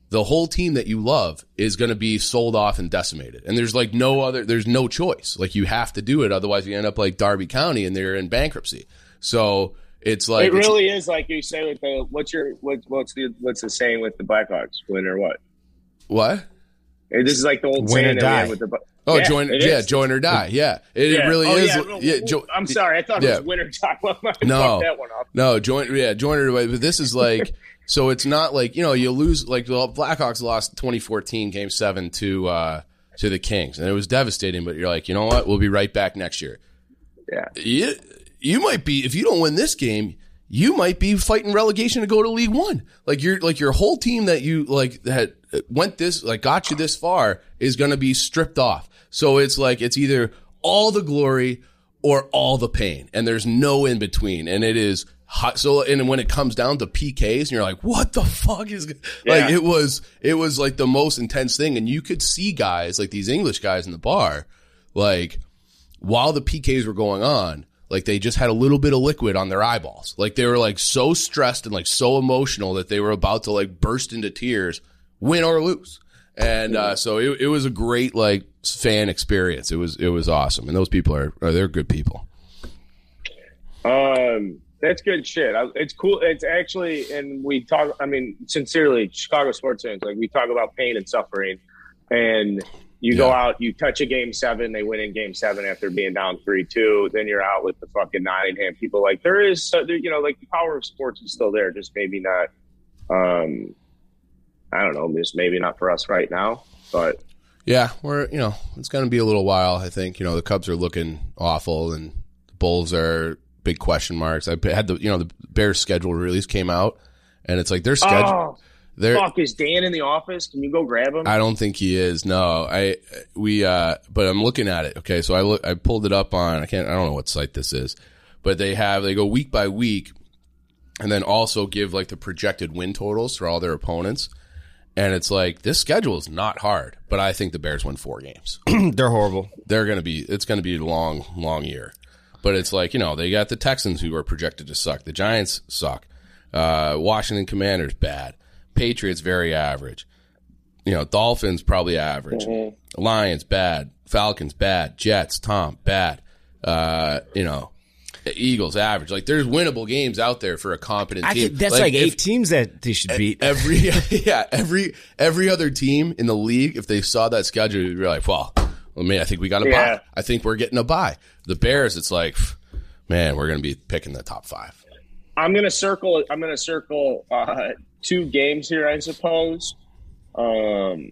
S6: the whole team that you love is going to be sold off and decimated. And there's like no other, there's no choice. Like you have to do it. Otherwise you end up like Darby County and they're in bankruptcy. So it's like,
S3: it really is like you say with the, what's your, what, what's the, what's the saying with the Blackhawks, win or what?
S6: What?
S3: This is like the old
S9: Win
S3: saying
S9: or
S3: that
S9: die.
S3: we have with the,
S6: Oh,
S3: yeah,
S6: join,
S3: it
S6: yeah,
S3: is.
S6: join or die. Yeah. It,
S3: Yeah.
S6: it really
S3: Oh,
S6: is.
S3: yeah. Well,
S6: yeah, jo-
S3: I'm sorry. I thought
S6: yeah.
S3: it was win or die. I
S6: No.
S3: fucked that one up.
S6: No, join, yeah, join or die. But this is like, so it's not like, you know, you lose, like the Blackhawks lost twenty fourteen game seven to, uh, to the Kings. And it was devastating, but you're like, you know what? We'll be right back next year.
S3: Yeah.
S6: You, you might be, if you don't win this game, you might be fighting relegation to go to League One. Like your, like your whole team that you like that went this, like got you this far is going to be stripped off. So it's like, it's either all the glory or all the pain. And there's no in between. And it is hot. So, and when it comes down to P Ks and you're like, what the fuck is,
S3: Yeah.
S6: like, it was, it was like the most intense thing. And you could see guys, like these English guys in the bar, like while the P Ks were going on, like they just had a little bit of liquid on their eyeballs. Like they were like so stressed and like so emotional that they were about to like burst into tears, win or lose. And uh, so it, it was a great like fan experience. It was it was awesome, and those people are, are they're good people.
S3: Um, that's good shit. I, it's cool. It's actually, and we talk. I mean, sincerely, Chicago sports fans, like we talk about pain and suffering, and you go
S6: Yeah.
S3: out, you touch a game seven, they win in game seven after being down three two. Then you're out with the fucking Nottingham people. Like there is, uh, there, you know, like the power of sports is still there, just maybe not. Um, I don't know, just maybe not for us right now, but
S6: Yeah, we're you know it's going to be a little while. I think you know the Cubs are looking awful, and the Bulls are big question marks. I had the you know the Bears schedule release came out, and it's like their schedule.
S3: oh,
S6: They're,
S3: fuck, is Dan in the office? Can you go grab him?
S6: I don't think he is. No, I we uh, but I'm looking at it. Okay, so I look, I pulled it up on. I can't. I don't know what site this is, but they have they go week by week, and then also give like the projected win totals for all their opponents. And it's like, this schedule is not hard, but I think the Bears win four games.
S9: They're horrible.
S6: They're going to be, it's going to be a long, long year. But it's like, you know, they got the Texans who are projected to suck. The Giants suck. Uh, Washington Commanders, bad. Patriots, very average. You know, Dolphins, probably average. Mm-hmm. Lions, bad. Falcons, bad. Jets, Tom, bad. Uh, you know, Eagles, average. Like, there's winnable games out there for a competent
S9: I
S6: team.
S9: could, that's like,
S6: if-
S9: eight teams that they should beat.
S6: Every yeah, every every other team in the league, if they saw that schedule, you'd be like, well, well, man, I think we got a
S3: Yeah.
S6: bye. I think we're getting a bye. The Bears, it's like, man, we're going to be picking the top five.
S3: I'm gonna circle. I'm gonna circle uh, two games here, I suppose. Um,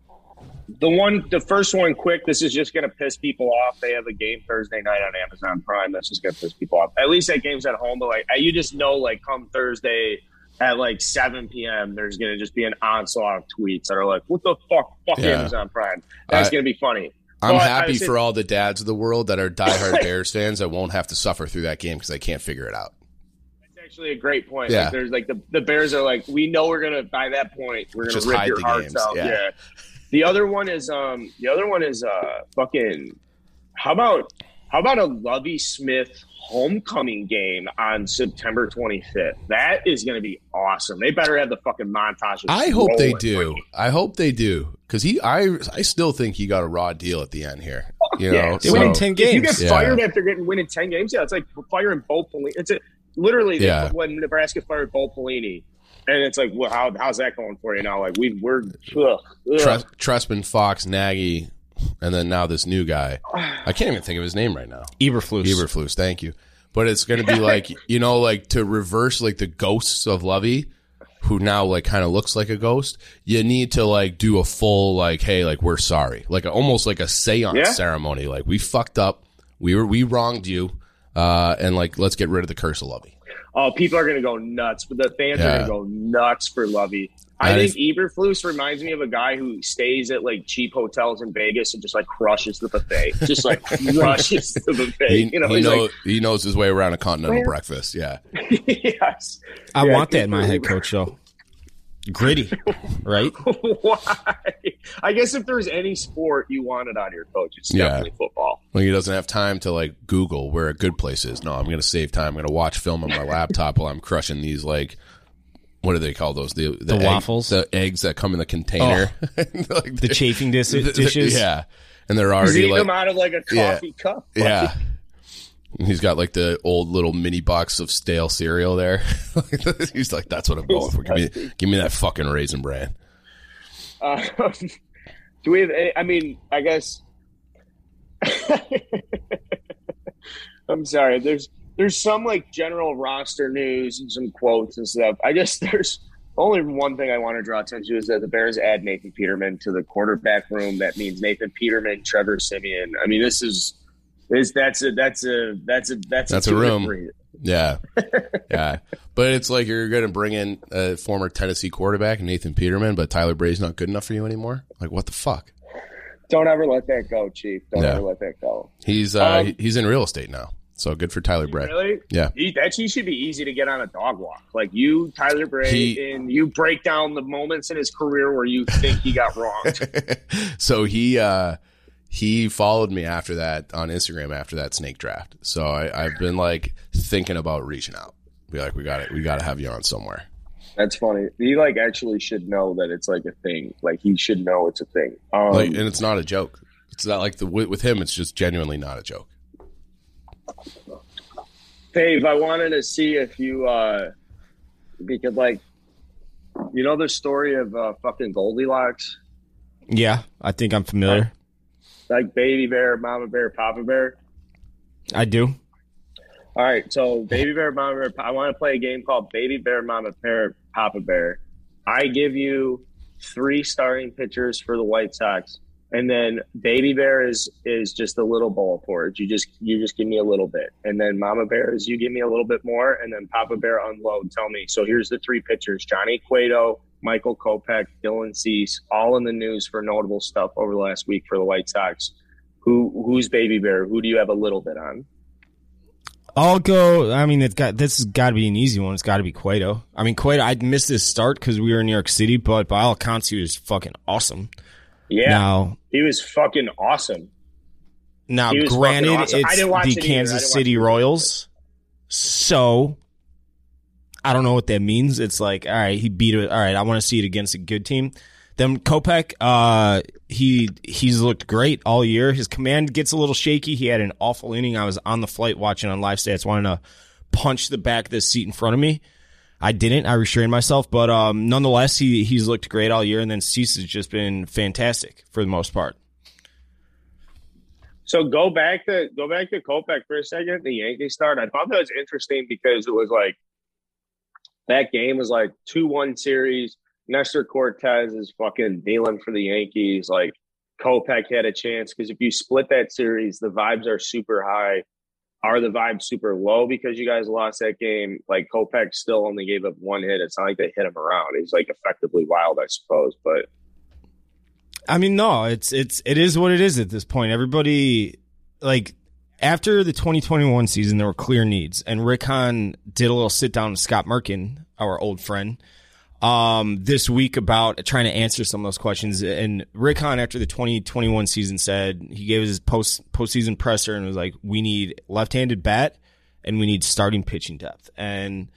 S3: the one, the first one, quick. This is just gonna piss people off. They have a game Thursday night on Amazon Prime. That's just gonna piss people off. At least that game's at home, but like you just know, like come Thursday at like seven p.m., there's gonna just be an onslaught of tweets that are like, "What the fuck? Fuck
S6: Yeah.
S3: Amazon Prime." That's
S6: I-
S3: gonna be funny.
S6: I'm
S3: But I
S6: happy
S3: was
S6: for all the dads of the world that are diehard Bears fans that won't have to suffer through that game because they can't figure it out.
S3: That's actually a great point.
S6: Yeah.
S3: Like, there's like the, the Bears are like, we know we're gonna by that point we're gonna
S6: Just
S3: rip
S6: hide
S3: your
S6: the
S3: hearts
S6: games.
S3: out.
S6: Yeah.
S3: Yeah. The other one is um the other one is uh fucking how about how about a Lovie Smith homecoming game on September twenty-fifth? That is gonna be awesome. They better have the fucking montage.
S6: I hope they
S3: rolling.
S6: do. I hope they do because he, I, I still think he got a raw deal at the end here. You
S3: Yeah.
S6: know,
S9: They win in
S6: so-
S9: ten
S3: If you
S9: games.
S3: get
S6: Yeah.
S3: fired after getting winning ten games, yeah, it's like firing Bo Pelini. It's a, literally they-
S6: Yeah.
S3: when Nebraska fired Bo Pelini, and it's like, well, how, how's that going for you now? Like we we're ugh, ugh.
S6: Trus- Trustman, Fox, Nagy, and then now this new guy. I can't even think of his name right now.
S9: Eberflus.
S6: Eberflus, thank you. But it's going to be like, you know, like to reverse like the ghosts of Lovey, who now like kind of looks like a ghost. You need to like do a full like, hey, like we're sorry, like a, almost like a seance
S3: Yeah.
S6: ceremony. Like we fucked up, we were we wronged you, uh, and like let's get rid of the curse of Lovey.
S3: Oh, people are gonna go nuts, but the fans
S6: Yeah.
S3: are gonna go nuts for Lovey. I
S6: That
S3: think Eberflus reminds me of a guy who stays at like cheap hotels in Vegas and just like crushes the buffet, just like crushes the buffet.
S6: He,
S3: you know,
S6: he,
S3: he's
S6: know,
S3: like,
S6: he knows his way around a continental
S3: Where-
S6: breakfast. Yeah,
S3: yes.
S9: I
S3: Yeah,
S9: want that
S3: good
S9: in my
S3: for
S9: head
S3: Eber-
S9: coach, though. Gritty, right?
S3: Why? I guess if there's any sport you want it on your coach, it's
S6: Yeah.
S3: definitely football.
S6: when he doesn't have time to like Google where a good place is. No, I'm going to save time. I'm going to watch film on my laptop while I'm crushing these like what do they call those? The, the,
S9: The
S6: egg-
S9: waffles?
S6: the eggs that come in the container,
S9: Like the chafing dis-
S6: the- the-
S9: dishes.
S6: yeah, and they're
S3: He's
S6: already
S3: eating
S6: like,
S3: them out of like a
S6: Yeah.
S3: coffee cup.
S6: yeah. He's got like the old little mini box of stale cereal there. He's like, that's what I'm going for. Give me, give me that fucking Raisin Bran.
S3: Uh, do we have any, I mean, I guess. I'm sorry. There's there's some like general roster news and some quotes and stuff. I just there's only one thing I want to draw attention to is that the Bears add Nathan Peterman to the quarterback room. That means Nathan Peterman, Trevor Siemian. I mean, this is is that's a that's a that's a that's,
S6: That's
S3: a,
S6: a
S3: two to
S6: room.
S3: three.
S6: Yeah. Yeah. But it's like you're going to bring in a former Tennessee quarterback, Nathan Peterman, but Tyler Brady's not good enough for you anymore. Like, what the fuck?
S3: Don't ever let that go, Chief. Don't
S6: Yeah.
S3: ever let that go.
S6: He's uh,
S3: Um,
S6: he- he's in real estate now. So good for Tyler Bray.
S3: Really?
S6: Yeah.
S3: He, that he should be easy to get on a dog walk. Like you, Tyler Bray,
S6: He-
S3: and you break down the moments in his career where you think he got wronged.
S6: So he uh, he followed me after that on Instagram after that snake draft. So I, I've been like thinking about reaching out. Be like, we got it. We got to have you on somewhere.
S3: That's funny. He like actually should know that it's like a thing. Like he should know it's a thing. Um,
S6: Like, and it's not a joke. It's not like the with, with him. It's just genuinely not a joke.
S3: Dave, I wanted to see if you uh, because like you know the story of uh, fucking Goldilocks,
S9: Yeah, I think I'm familiar.
S3: like baby bear, mama bear, papa bear.
S9: I do.
S3: All right, so Baby Bear, Mama Bear, I want to play a game called Baby Bear, Mama Bear, Papa Bear. I give you three starting pitchers for the White Sox, and then Baby Bear is is just a little bowl of porridge. You just you just give me a little bit, and then Mama Bear is you give me a little bit more, and then Papa Bear unload. Tell me. So here's the three pitchers: Johnny Cueto, Michael Kopech, Dylan Cease, all in the news for notable stuff over the last week for the White Sox. Who who's Baby Bear? Who do you have a little bit on?
S9: I'll go. I mean, it's got this has got to be an easy one. It's got to be Cueto. I mean, Cueto. I missed his start because we were in New York City, but by all accounts, he was fucking awesome.
S3: Yeah,
S9: Now,
S3: he was fucking awesome.
S9: now,
S3: He was
S9: granted,
S3: fucking awesome. I
S9: it's
S3: didn't watch
S9: the
S3: it either. I
S9: Kansas
S3: didn't watch
S9: City
S3: it.
S9: Royals, so I don't know what that means. It's like, all right, he beat it. All right, I want to see it against a good team. Then Kopech, uh, he he's looked great all year. His command gets a little shaky. He had an awful inning. I was on the flight watching on live stats, wanting to punch the back of the seat in front of me. I didn't. I restrained myself, but um, nonetheless, he he's looked great all year. And then Cease has just been fantastic for the most part.
S3: So go back to go back to Kopech for a second. The Yankees start. I thought that was interesting because it was like that game was like two one series. Nestor Cortez is fucking dealing for the Yankees. Like Kopech had a chance because if you split that series, the vibes are super high. Are the vibes super low because you guys lost that game? Like Kopech still only gave up one hit. It's not like they hit him around. He's like effectively wild, I suppose. But
S9: I mean, no, it's it's it is what it is at this point. Everybody, like, after the twenty twenty-one season, there were clear needs, and Rick Hahn did a little sit down with Scott Merkin, our old friend, um, this week about trying to answer some of those questions. And Rick Hahn, after the twenty twenty-one season, said he gave his post postseason presser and was like, "We need left-handed bat, and we need starting pitching depth." And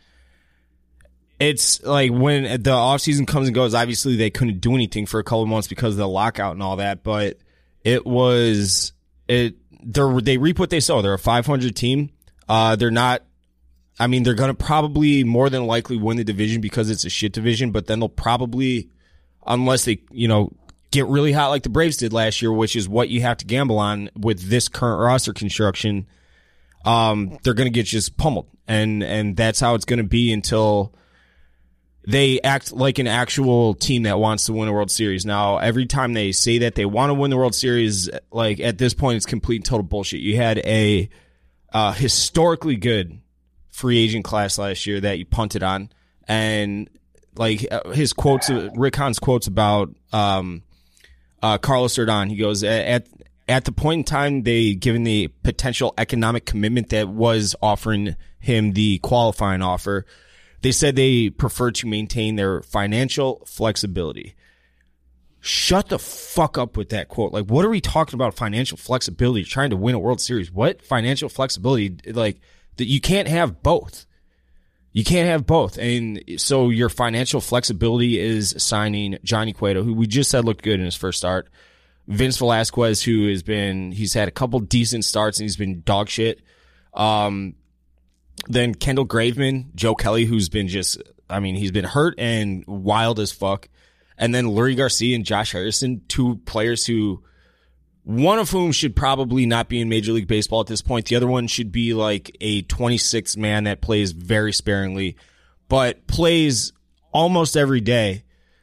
S9: it's like when the offseason comes and goes, obviously they couldn't do anything for a couple of months because of the lockout and all that, but it was it they're, they reap what they sow. They're a five hundred team. Uh, they're not, I mean, they're going to probably more than likely win the division because it's a shit division, but then they'll probably, unless they, you know, get really hot like the Braves did last year, which is what you have to gamble on with this current roster construction, um, they're going to get just pummeled. And, and that's how it's going to be until they act like an actual team that wants to win a World Series. Now, every time they say that they want to win the World Series, like at this point, it's complete and total bullshit. You had a uh, historically good free agent class last year that you punted on, and like his quotes, Rick Hahn's quotes about um, uh, Carlos Rodon. He goes, at at the point in time, they given the potential economic commitment that was offering him the qualifying offer, they said they prefer to maintain their financial flexibility. Shut the fuck up with that quote. Like, what are we talking about? Financial flexibility, trying to win a World Series. What financial flexibility? Like, that you can't have both. You can't have both. And so your financial flexibility is signing Johnny Cueto, who we just said looked good in his first start. Vince Velasquez, who has been, he's had a couple decent starts and he's been dog shit. Um, then Kendall Graveman, Joe Kelly, who's been just, I mean, he's been hurt and wild as fuck. And then Lurie Garcia and Josh Harrison, two players who, one of whom should probably not be in Major League Baseball at this point. The other one should be like a twenty-sixth man that plays very sparingly, but plays almost every day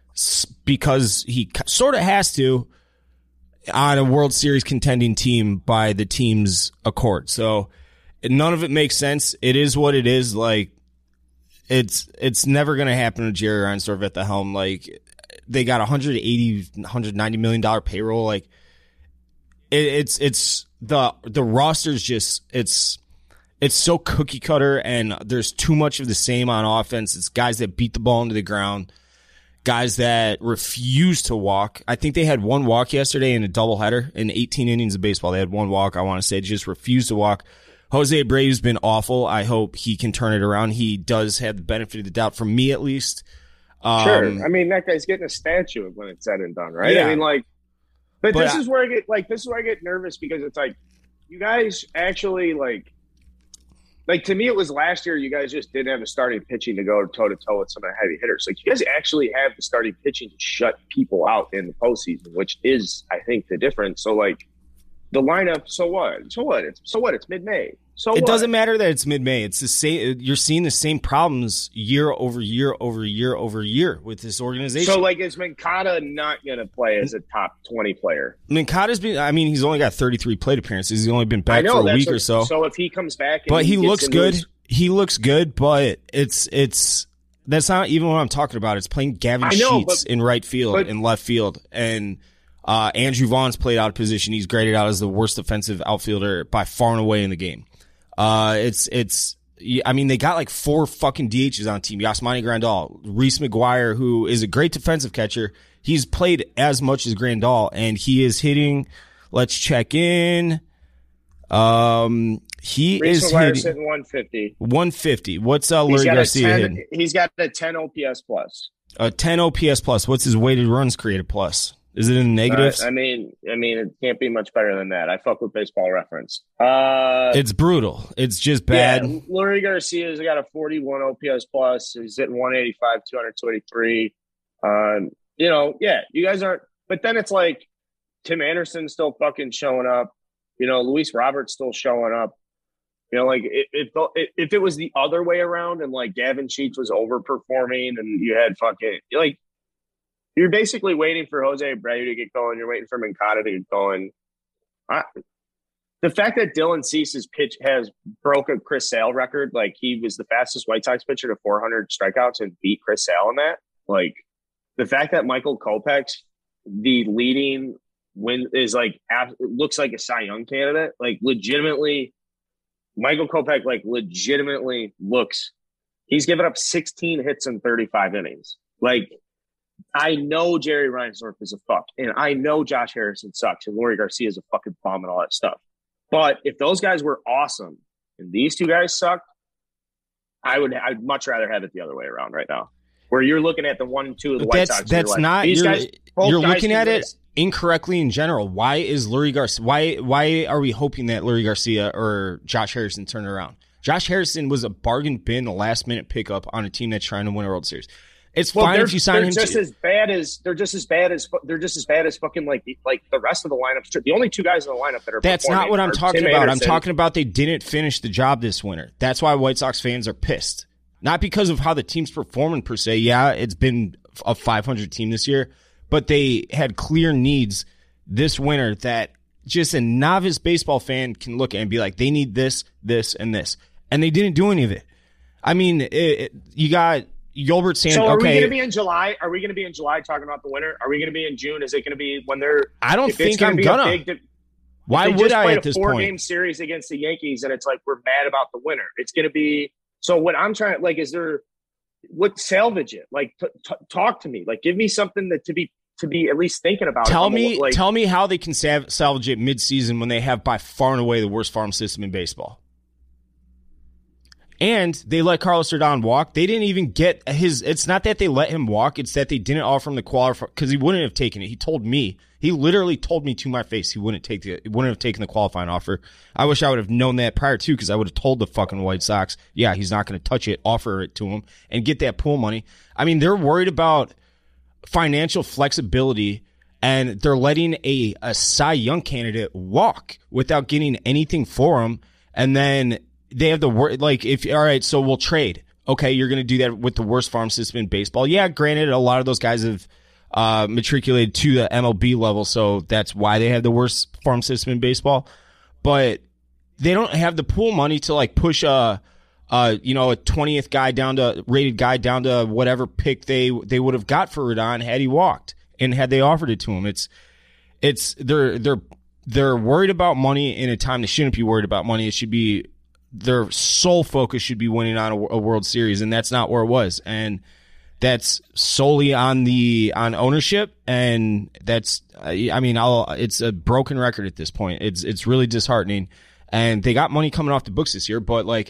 S9: because he sort of has to on a World Series contending team by the team's accord. So none of it makes sense. It is what it is. Like, it's it's never going to happen with Jerry Reinsdorf at the helm. Like, they got one hundred eighty, one hundred ninety million dollars payroll. Like, it, it's it's the the roster's just it's it's so cookie cutter, and there's too much of the same on offense. It's guys that beat the ball into the ground, guys that refuse to walk. I think they had one walk yesterday in a doubleheader in eighteen innings of baseball. They had one walk. I want to say just refused to walk. Jose Abreu's been awful. I hope he can turn it around. He does have the benefit of the doubt, from me at least. Um,
S3: sure. I mean, that guy's getting a statue when it's said and done, right?
S9: Yeah.
S3: I mean, like, but,
S9: But
S3: this
S9: I-
S3: is where I get like this is where I get nervous, because it's like you guys actually like like to me it was last year you guys just didn't have the starting pitching to go toe to toe with some of the heavy hitters. Like, you guys actually have the starting pitching to shut people out in the postseason, which is, I think, the difference. So like the lineup, so what? So what? It's so what? It's mid May. So
S9: It
S3: what?
S9: doesn't matter that it's mid-May. It's the same. You're seeing the same problems year over year over year over year with this organization.
S3: So like, is Mancada not going to play as a top twenty player?
S9: Mancada's been. I mean, he's only got thirty-three plate appearances. He's only been
S3: I
S9: back
S3: know,
S9: for a
S3: that's
S9: week
S3: what-
S9: or so.
S3: So if he comes back, and
S9: But he
S3: gets
S9: looks
S3: into
S9: good.
S3: his-
S9: He looks good, but it's it's that's not even what I'm talking about. It's playing Gavin
S3: I know,
S9: Sheets
S3: but-
S9: in right field
S3: but-
S9: and left field, and uh, Andrew Vaughn's played out of position. He's graded out as the worst defensive outfielder by far and away in the game. Uh, it's it's. I mean, they got like four fucking D Hs on the team. Yasmani Grandal, Reese McGuire, who is a great defensive catcher. He's played as much as Grandal, and he is hitting. Let's check in. Um, he
S3: Reese
S9: is
S3: McGuire's
S9: hitting
S3: hitting one fifty.
S9: one fifty. What's uh,
S3: He's
S9: Lurie
S3: got, a
S9: Garcia
S3: ten,
S9: hitting?
S3: he's got a ten O P S plus.
S9: A ten O P S plus. What's his weighted runs created plus? Is it in the negatives?
S3: Uh, I mean, I mean, it can't be much better than that. I fuck with Baseball Reference. Uh,
S9: it's brutal. It's just bad.
S3: Yeah, Lurie Garcia's got a forty-one O P S plus. He's hitting one eighty-five, two twenty-three. Um, you know, yeah, you guys aren't. But then it's like Tim Anderson's still fucking showing up. You know, Luis Roberts still showing up. You know, like it, it, it, if it was the other way around and like Gavin Sheets was overperforming and you had fucking like. You're basically waiting for Jose Abreu to get going. You're waiting for Mancada to get going. I, the fact that Dylan Cease's pitch has broke a Chris Sale record, like he was the fastest White Sox pitcher to four hundred strikeouts and beat Chris Sale in that. Like the fact that Michael Kopech's the leading win is like looks like a Cy Young candidate. Like legitimately, Michael Kopech like legitimately looks. He's given up sixteen hits in thirty-five innings. Like. I know Jerry Reinsdorf is a fuck, and I know Josh Harrison sucks, and Lurie Garcia is a fucking bum and all that stuff. But if those guys were awesome and these two guys sucked, I would I'd much rather have it the other way around right now, where you're looking at the one and two of the
S9: But
S3: White
S9: that's
S3: Sox. and
S9: that's
S3: you're like,
S9: not.
S3: these
S9: You're,
S3: guys, both
S9: you're
S3: guys
S9: looking
S3: can
S9: at
S3: win
S9: it
S3: this.
S9: incorrectly in general. Why is Lurie Garcia? Why why are we hoping that Lurie Garcia or Josh Harrison turn it around? Josh Harrison was a bargain bin, a last minute pickup on a team that's trying to win a World Series. It's
S3: Well,
S9: fine
S3: they're,
S9: if you sign
S3: they're
S9: him.
S3: just
S9: to,
S3: as bad as they're just as bad as they're just as bad as fucking like like the rest of the lineup. The only two guys in the lineup that are
S9: That's not what I'm
S3: are
S9: talking
S3: Tim
S9: about.
S3: Anderson.
S9: I'm talking about they didn't finish the job this winter. That's why White Sox fans are pissed. Not because of how the team's performing per se. Yeah, it's been a five hundred team this year, but they had clear needs this winter that just a novice baseball fan can look at and be like, they need this, this, and this. And they didn't do any of it. I mean, it, it, you got Yolbert Sand.
S3: So are
S9: okay.
S3: we going to be in July? Are we going to be in July talking about the winter? Are we going to be in June? Is it going to be when they're?
S9: I don't
S3: if it's
S9: think
S3: gonna
S9: I'm
S3: be
S9: gonna.
S3: A big,
S9: Why
S3: if they
S9: would
S3: just
S9: I
S3: played
S9: at this
S3: a four
S9: point?
S3: game series against the Yankees, and it's like we're mad about the winter. It's going to be. So what I'm trying, like, is there what salvage it? Like, t- t- talk to me. Like, give me something that to be to be at least thinking about.
S9: Tell
S3: it.
S9: me,
S3: like,
S9: tell me how they can sav- salvage it mid-season when they have by far and away the worst farm system in baseball. And they let Carlos Rodon walk. They didn't even get his. It's not that they let him walk. It's that they didn't offer him the qualifier because he wouldn't have taken it. He told me. He literally told me to my face he wouldn't take the. He wouldn't have taken the qualifying offer. I wish I would have known that prior to because I would have told the fucking White Sox, yeah, he's not going to touch it. Offer it to him and get that pool money. I mean, they're worried about financial flexibility, and they're letting a a Cy Young candidate walk without getting anything for him, and then. They have the word like if all right, so we'll trade. Okay, you're going to do that with the worst farm system in baseball. Yeah, granted, a lot of those guys have uh, matriculated to the M L B level, so that's why they have the worst farm system in baseball. But they don't have the pool money to like push a, a you know, a twentieth guy down to rated guy down to whatever pick they they would have got for Rodon had he walked and had they offered it to him. It's it's they're they're they're worried about money in a time they shouldn't be worried about money. It should be. Their sole focus should be winning on a, a World Series, and that's not where it was. And that's solely on the on ownership, and that's I mean, I'll, it's a broken record at this point. It's it's really disheartening, and they got money coming off the books this year, but like,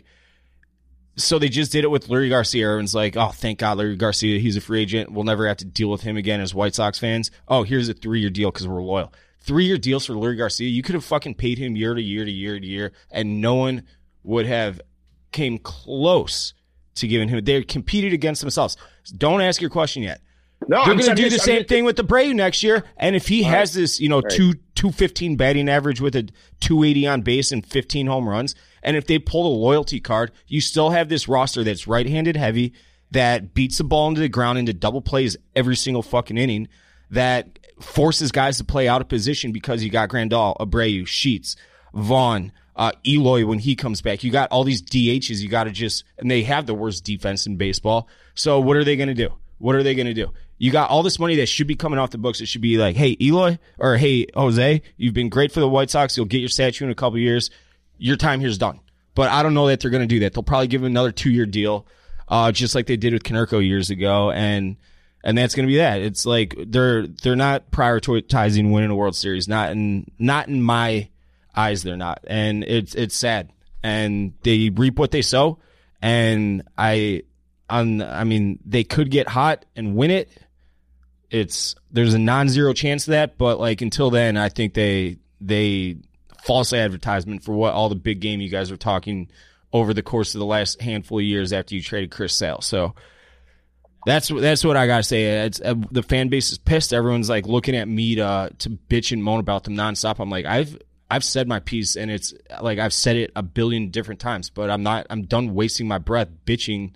S9: so they just did it with Leury Garcia. Everyone's like, oh, thank God, Leury Garcia, he's a free agent. We'll never have to deal with him again as White Sox fans. Oh, here's a three year deal because we're loyal. Three year deals for Leury Garcia. You could have fucking paid him year to year to year to year, and no one would have came close to giving him. They competed against themselves. Don't ask your question yet.
S3: No,
S9: they're going to do
S3: just,
S9: the same
S3: just,
S9: thing with Abreu next year. And if he has
S3: right.
S9: this, you know,
S3: right.
S9: two two fifteen batting average with a two eighty on base and fifteen home runs, and if they pull the loyalty card, you still have this roster that's right-handed heavy, that beats the ball into the ground into double plays every single fucking inning, that forces guys to play out of position because you got Grandal, Abreu, Sheets, Vaughn. Uh, Eloy, when he comes back, you got all these D Hs. You got to just, and they have the worst defense in baseball. So what are they going to do? What are they going to do? You got all this money that should be coming off the books. It should be like, hey, Eloy, or hey, Jose, you've been great for the White Sox. You'll get your statue in a couple of years. Your time here's done. But I don't know that they're going to do that. They'll probably give him another two year deal, uh, just like they did with Konerko years ago. And, and that's going to be that. It's like, they're, they're not prioritizing winning a World Series. Not in, not in my eyes, they're not, and it's it's sad, and they reap what they sow, and I, on I mean, they could get hot and win it. It's there's a non-zero chance of that, but like until then, I think they they false advertisement for what all the big game you guys were talking over the course of the last handful of years after you traded Chris Sale. So that's that's what I gotta say. It's uh, the fan base is pissed. Everyone's like looking at me to to bitch and moan about them nonstop. I'm like I've. I've said my piece, and it's like I've said it a billion different times, but I'm not, I'm done wasting my breath bitching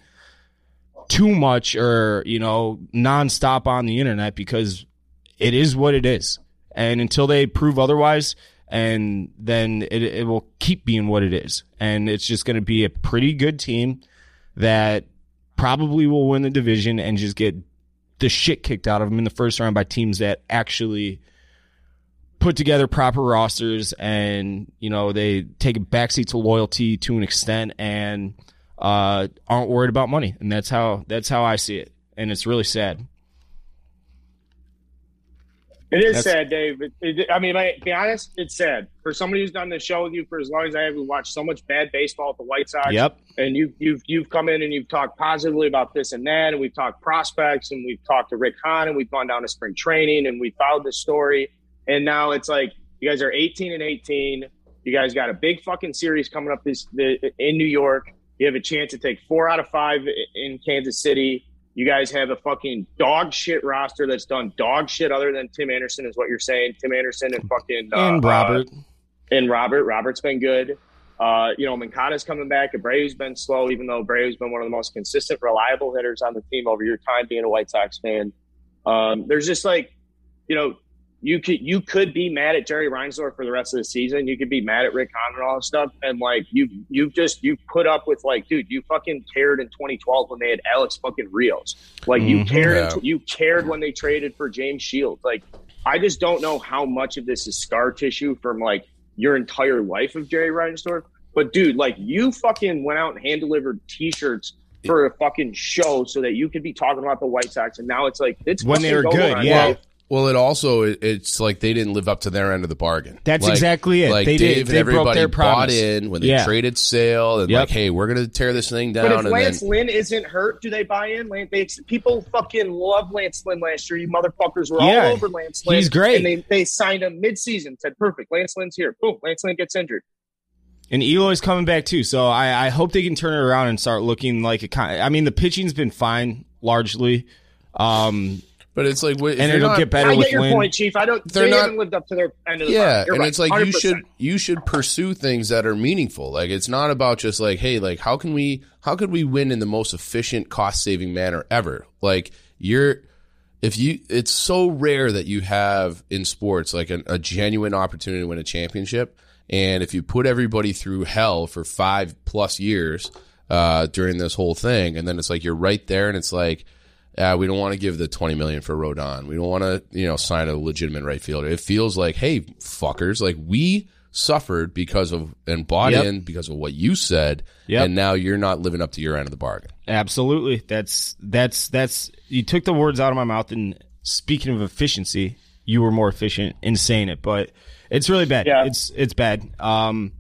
S9: too much or, you know, nonstop on the internet because it is what it is. And until they prove otherwise, and then it, it will keep being what it is. And it's just going to be a pretty good team that probably will win the division and just get the shit kicked out of them in the first round by teams that actually put together proper rosters, and you know they take a backseat to loyalty to an extent, and uh, aren't worried about money. And that's how that's how I see it, and it's really sad.
S3: It is
S9: That's,
S3: sad, Dave. It, it, I mean, to be honest, it's sad. For somebody who's done this show with you for as long as I have, we watched so much bad baseball with the White Sox.
S9: Yep.
S3: And you've you've you've come in and you've talked positively about this and that, and we've talked prospects, and we've talked to Rick Hahn, and we've gone down to spring training, and we followed the story. And now it's like you guys are eighteen and eighteen. You guys got a big fucking series coming up this the, in New York. You have a chance to take four out of five in Kansas City. You guys have a fucking dog shit roster that's done dog shit other than Tim Anderson is what you're saying. Tim Anderson and fucking uh,
S9: and Robert
S3: uh, and Robert. Robert's been good. Uh, you know, Moncada's coming back. Abreu's been slow, even though Abreu's been one of the most consistent, reliable hitters on the team over your time being a White Sox fan. Um, there's just like, you know, you could you could be mad at Jerry Reinsdorf for the rest of the season. You could be mad at Rick Hahn and all that stuff. And like you you've just you put up with like, dude, you fucking cared in twenty twelve when they had Alex fucking Rios. Like you
S9: Mm-hmm.
S3: cared
S6: Yeah.
S3: you cared when they traded for James Shields. Like I just don't know how much of this is scar tissue from like your entire life of Jerry Reinsdorf. But dude, like you fucking went out and hand delivered T-shirts for a fucking show so that you could be talking about the White Sox, and now it's like it's
S9: when they were
S3: fucking
S9: good,
S3: over,
S9: yeah.
S3: Dave.
S6: Well, it also it's like they didn't live up to their end of the bargain.
S9: That's
S6: like,
S9: exactly it.
S6: Like
S9: they
S6: Dave
S9: did,
S6: and
S9: they
S6: everybody
S9: broke their
S6: bought
S9: promise.
S6: in when they
S9: yeah.
S6: traded Sale and
S9: Yep.
S6: like, hey, we're going to tear this thing down.
S3: But if
S6: and
S3: Lance
S6: then,
S3: Lynn isn't hurt, do they buy in? Lance, they, people fucking love Lance Lynn last year. You motherfuckers were
S9: Yeah,
S3: all over Lance Lynn.
S9: he's great.
S3: And they, they signed him mid-season, said, perfect, Lance Lynn's here. Boom, Lance Lynn gets injured.
S9: And Eloy's coming back too, so I, I hope they can turn it around and start looking like a kind. I mean, the pitching's been fine largely, um,
S6: but it's like, if
S9: and
S6: you're
S9: it'll
S6: not,
S9: get better
S3: I
S9: with
S3: get your
S9: Lynn.
S3: point, Chief. I don't.
S6: They're
S3: They
S6: not-
S3: haven't lived up to their end of the
S6: Yeah,
S3: bargain. You're
S6: and
S3: right,
S6: it's like
S3: one hundred
S6: you
S3: percent.
S6: should you should pursue things that are meaningful. Like it's not about just like, hey, like how can we how could we win in the most efficient, cost saving manner ever? Like you're if you it's so rare that you have in sports like a, a genuine opportunity to win a championship. And if you put everybody through hell for five plus years uh, during this whole thing, and then it's like you're right there, and it's like, uh, we don't want to give the twenty million for Rodon. We don't want to, you know, sign a legitimate right fielder. It feels like, hey, fuckers, like we suffered because of and bought
S9: Yep.
S6: in because of what you said,
S9: Yep.
S6: and now you're not living up to your end of the bargain.
S9: Absolutely, that's that's that's. You took the words out of my mouth. And speaking of efficiency, you were more efficient in saying it, but it's really bad.
S3: Yeah.
S9: It's it's bad. Um,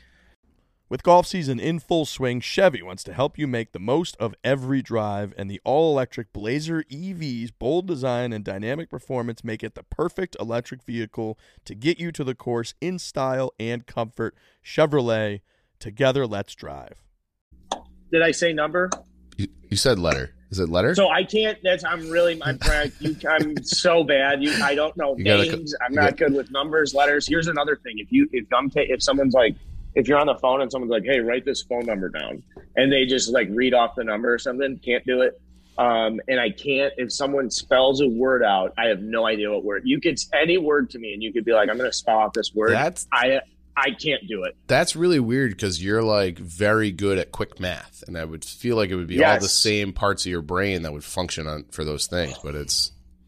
S10: With golf season in full swing, Chevy wants to help you make the most of every drive, and the all-electric Blazer E V's bold design and dynamic performance make it the perfect electric vehicle to get you to the course in style and comfort. Chevrolet, together let's drive.
S3: Did I say number?
S6: You, you said letter. Is it letter?
S3: So I can't. That's. I'm really. I'm. You, I'm so bad. You. I don't know
S6: You gotta-
S3: names. I'm
S6: you
S3: not
S6: got-
S3: good with numbers, letters. Here's another thing. If you. If I'm. Ta- if someone's like. If you're on the phone and someone's like, "Hey, write this phone number down," and they just like read off the number or something, can't do it. Um, and I can't. If someone spells a word out, I have no idea what word. You could any word to me, and you could be like, "I'm going to spell out this word."
S6: That's
S3: I. I can't do it.
S6: That's really weird because you're like very good at quick math, and I would feel like it would be all
S3: Yes.
S6: the same parts of your brain that would function on for those things. But it's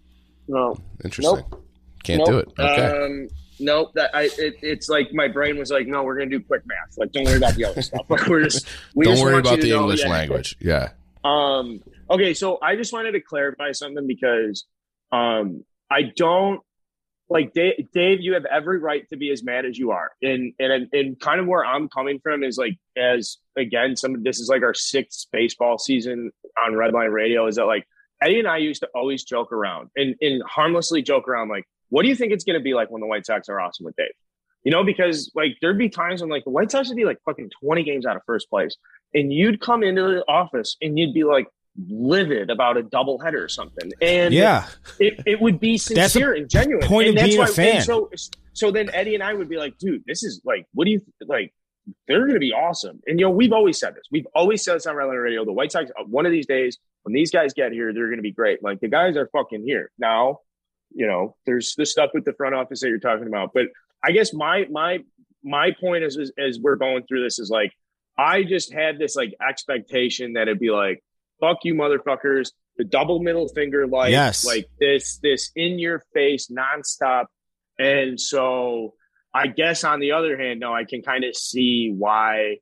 S3: No.
S6: interesting.
S3: Nope.
S6: Can't
S3: Nope.
S6: do it. Okay.
S3: Um, nope. That I. It, it's like my brain was like, "No, we're going to do quick math. Like, don't worry about the other stuff. Like, we're just. We
S6: Don't
S3: just
S6: worry
S3: want you
S6: about
S3: to
S6: the
S3: know-
S6: English
S3: yeah.
S6: language. Yeah.
S3: Um, okay, so I just wanted to clarify something because um, I don't like Dave, Dave. You have every right to be as mad as you are, and and and kind of where I'm coming from is like as again, some this is like our sixth baseball season on Redline Radio. Is that like Eddie and I used to always joke around and and harmlessly joke around like, what do you think it's going to be like when the White Sox are awesome with Dave? You know, because like there'd be times when like the White Sox would be like fucking twenty games out of first place. And you'd come into the office and you'd be like livid about a doubleheader or something. And
S9: yeah,
S3: it, it would be
S9: That's
S3: sincere
S9: the
S3: and genuine.
S9: point
S3: and
S9: of
S3: that's
S9: being a
S3: why,
S9: fan.
S3: and So, so then Eddie and I would be like, dude, this is like, what do you like? They're going to be awesome. And, you know, we've always said this. We've always said this on Redline Radio. The White Sox, one of these days, when these guys get here, they're going to be great. Like the guys are fucking here. Now, you know, there's the stuff with the front office that you're talking about. But I guess my, my, my point is, is, as we're going through this is like, I just had this like expectation that it'd be like, fuck you motherfuckers, the double middle finger, like,
S9: Yes.
S3: like this, this in your face nonstop. And so I guess on the other hand, no, I can kind of see why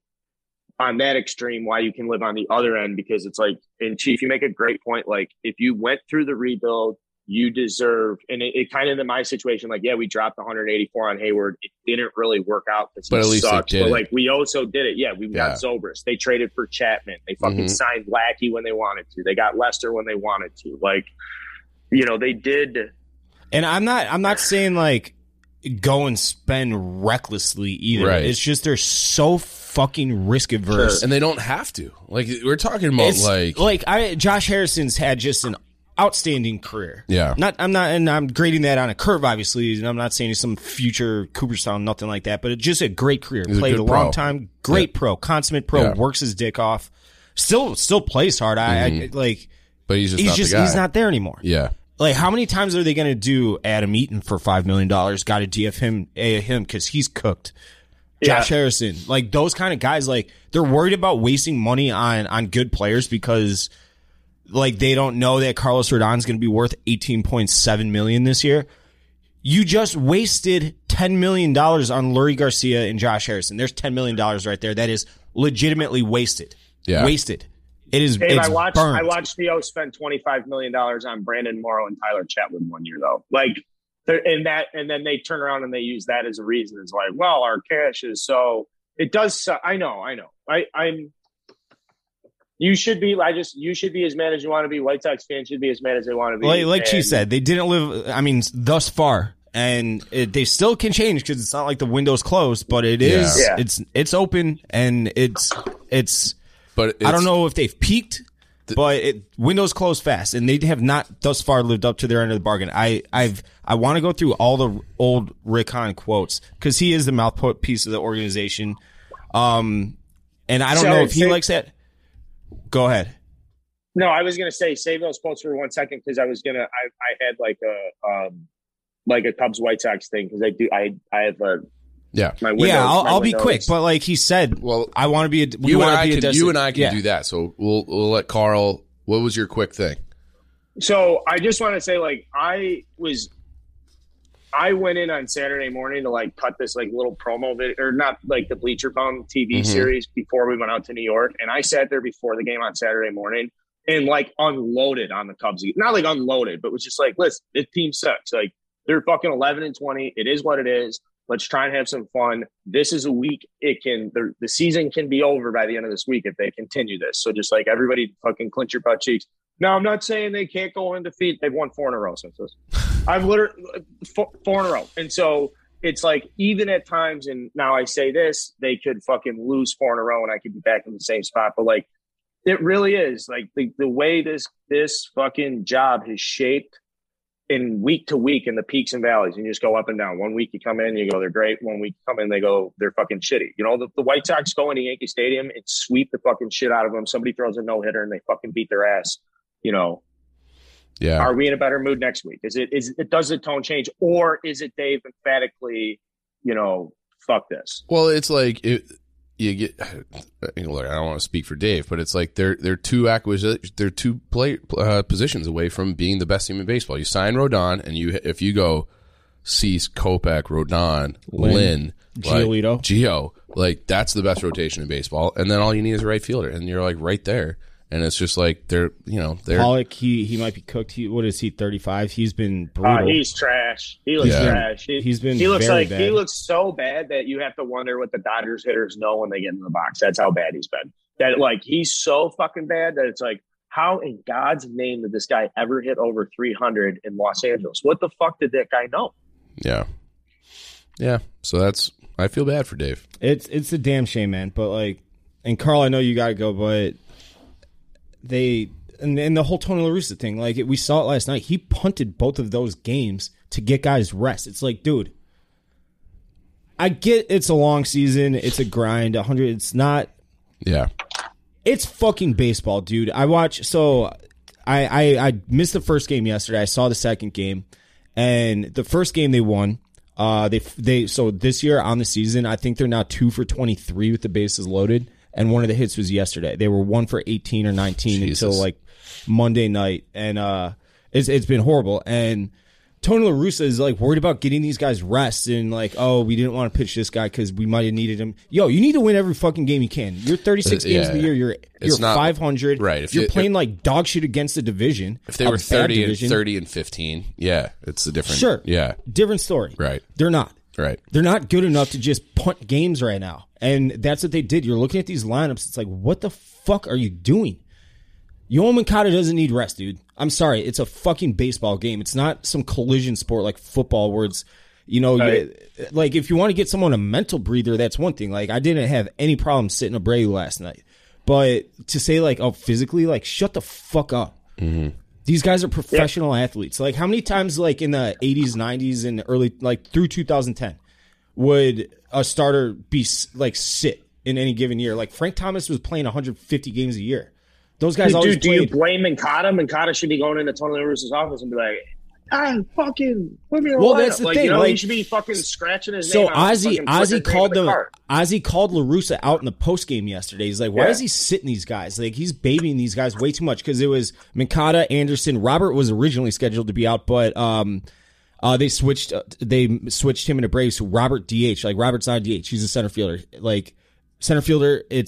S3: on that extreme, why you can live on the other end, because it's like, and Chief, you make a great point. Like if you went through the rebuild, you deserve, and it, it kind of in my situation, like, yeah, we dropped one hundred eighty-four on Hayward. It didn't really work out because
S6: But
S3: he
S6: at least they
S3: sucks.
S6: did
S3: But
S6: it.
S3: like we also did it. Yeah, we
S6: Yeah.
S3: got Zobrist. They traded for Chapman. They fucking
S6: Mhm.
S3: signed Lackey when they wanted to. They got Lester when they wanted to. Like, you know, they did.
S9: And I'm not I'm not saying like go and spend recklessly either.
S6: Right.
S9: It's just they're so fucking risk averse.
S6: And they don't have to. Like we're talking about
S9: It's
S6: like
S9: like I Josh Harrison's had just an outstanding career.
S6: Yeah.
S9: Not I'm not and I'm grading that on a curve obviously, and I'm not saying he's some future Cooperstown, nothing like that, but it's just a great career.
S6: He's a
S9: Played
S6: good
S9: a, long
S6: pro.
S9: time, great
S6: Yeah.
S9: pro, consummate pro,
S6: Yeah.
S9: works his dick off. Still still plays hard. I, I like
S6: but he's just
S9: he's
S6: not
S9: just
S6: the guy.
S9: he's not there anymore.
S6: Yeah.
S9: Like, how many times are they going to do Adam Eaton for five million dollars? Got to D F him, A him, because he's cooked. Josh
S3: Yeah.
S9: Harrison, like those kind of guys, like they're worried about wasting money on on good players because, like, they don't know that Carlos Rodon's going to be worth eighteen point seven million dollars this year. You just wasted ten million dollars on Lurie Garcia and Josh Harrison. There's ten million dollars right there. That is legitimately wasted.
S6: Yeah.
S9: Wasted. It is.
S3: Dave,
S9: it's
S3: I watched.
S9: burnt.
S3: I watched Theo spend twenty-five million dollars on Brandon Morrow and Tyler Chatwood one year, though. Like, and that, and then they turn around and they use that as a reason. It's like, well, our cash is so. It does. Suck. I know. I know. I, I'm. You should be. I just. You should be as mad as you want to be. White Sox fans should be as mad as they want to be.
S9: Like, like
S3: and,
S9: she said, they didn't live. I mean, thus far, and it, they still can change because it's not like the window's closed. But it is.
S3: Yeah.
S9: It's it's open and it's it's.
S6: But it's,
S9: I don't know if they've peaked. But it, windows close fast, and they have not thus far lived up to their end of the bargain. I I've I want to go through all the old Rick Hahn quotes because he is the mouthpiece of the organization, um, and I don't
S3: Sorry,
S9: know if he
S3: say,
S9: likes that. Go ahead.
S3: No, I was gonna say save those quotes for one second because I was gonna I, I had like a um like a Cubs White Sox thing because I do I I have a
S6: Yeah,
S3: my windows,
S9: yeah. I'll,
S3: my
S9: I'll be
S3: windows.
S9: be quick, but like he said,
S6: well,
S9: I want to be. A, we
S6: you and
S9: want
S6: I
S9: to be a
S6: can.
S9: desti-
S6: You and I can
S9: yeah.
S6: do that. So we'll we'll let Carl. What was your quick thing?
S3: So I just want to say, like, I was, I went in on Saturday morning to like cut this like little promo video, or not like the Bleacher Bum T V
S6: Mhm.
S3: series before we went out to New York, and I sat there before the game on Saturday morning and like unloaded on the Cubs. Not like unloaded, but was just like, listen, this team sucks. Like they're fucking eleven and twenty. It is what it is. Let's try and have some fun. This is a week. It can the, the season can be over by the end of this week if they continue this. So just like everybody, fucking clench your butt cheeks. Now I'm not saying they can't go in defeat. They've won four in a row since this. I've literally four, four in a row, and so it's like even at times. And now I say this, they could fucking lose four in a row, and I could be back in the same spot. But like, it really is like the the way this this fucking job has shaped. In week to week in the peaks and valleys, and you just go up and down. One week you come in, you go, they're great. One week you come in, they go, they're fucking shitty. You know, the, the White Sox go into Yankee Stadium and sweep the fucking shit out of them. Somebody throws a no-hitter and they fucking beat their ass. You know,
S6: Yeah.
S3: are we in a better mood next week? Is it, is it, does the tone change? Or is it Dave emphatically, you know, fuck this?
S6: Well, it's like it, you get. You know, look, I don't want to speak for Dave, but it's like they're they're two acquisitions, they're two play uh, positions away from being the best team in baseball. You sign Rodon, and you if you go Cease, Kopech, Rodon,
S9: Lynn,
S6: Lynn,
S9: Giolito,
S6: like, Gio, like that's the best rotation in baseball. And then all you need is a right fielder, and you're like right there. And it's just like they're, you know, they're
S9: Pollock. He he might be cooked. He what is he? thirty-five. He's been
S3: Uh,
S9: brutal.
S3: he's trash. He looks
S6: Yeah.
S3: trash. He,
S9: He's been
S3: He looks
S9: very
S3: like
S9: bad.
S3: he looks so bad that you have to wonder what the Dodgers hitters know when they get in the box. That's how bad he's been. That like he's so fucking bad that it's like, how in God's name did this guy ever hit over three hundred in Los Angeles? What the fuck did that guy know?
S6: yeah, yeah. So that's I feel bad for Dave.
S9: It's it's a damn shame, man. But like, and Carl, I know you got to go, but they and, and the whole Tony La Russa thing, like we saw it last night. He punted both of those games to get guys rest. It's like, dude, I get it's a long season, it's a grind. one hundred, it's not.
S6: Yeah,
S9: It's fucking baseball, dude. I watch. So I, I I missed the first game yesterday. I saw the second game, and the first game they won. Uh, they they so this year on the season, I think they're now two for twenty-three with the bases loaded, and one of the hits was yesterday. They were one for eighteen or nineteen
S6: Jesus.
S9: until like Monday night, and uh, it's it's been horrible. And Tony La Russa is like worried about getting these guys rest and like, oh, we didn't want to pitch this guy because we might have needed him. Yo, you need to win every fucking game you can. You're thirty-six
S6: Uh,
S9: games
S6: yeah.
S9: of the year. You're
S6: It's
S9: you're
S6: not-
S9: five hundred.
S6: right, if
S9: You're
S6: you-
S9: playing
S6: if-
S9: like dog shit against the division.
S6: if they
S9: a
S6: were
S9: bad
S6: thirty and
S9: division.
S6: thirty and fifteen, yeah, it's a different.
S9: Sure.
S6: Yeah,
S9: Different story.
S6: right,
S9: They're not.
S6: right.
S9: They're not good enough to just punt games right now. And that's what they did. You're looking at these lineups. It's like, what the fuck are you doing? Yoel Moncada doesn't need rest, dude. I'm sorry. It's a fucking baseball game. It's not some collision sport like football where it's, you know,
S3: Right.
S9: you- like if you want to get someone a mental breather, that's one thing. Like I didn't have any problem sitting Abreu last night. But to say like, oh, physically, like shut the fuck up. These guys are professional athletes. Like how many times like in the eighties, nineties, and early, like through two thousand ten, would a starter be s- like sit in any given year? Like Frank Thomas was playing one hundred fifty games a year. Those guys
S3: Dude,
S9: always
S3: do you
S9: played.
S3: blame Mancada? Mancada should be going into Tony La Russa's office and be like, ah, fucking put me in a
S9: Well,
S3: lineup.
S9: that's the
S3: like,
S9: thing,
S3: You know, he
S9: like-
S3: should be fucking scratching his
S9: So
S3: name out.
S9: Ozzy,
S3: fucking putting
S9: Ozzy
S3: his name
S9: called
S3: in the
S9: the
S3: card.
S9: Ozzy called La Russa out in the post game yesterday. He's like, why
S3: Yeah.
S9: is he sitting these guys? Like he's babying these guys way too much because it was Mancada, Anderson, Robert was originally scheduled to be out, but um, uh, they switched uh, they switched him into Braves. So Robert D H, like Robert's not D H, he's a center fielder. Like center fielder, it's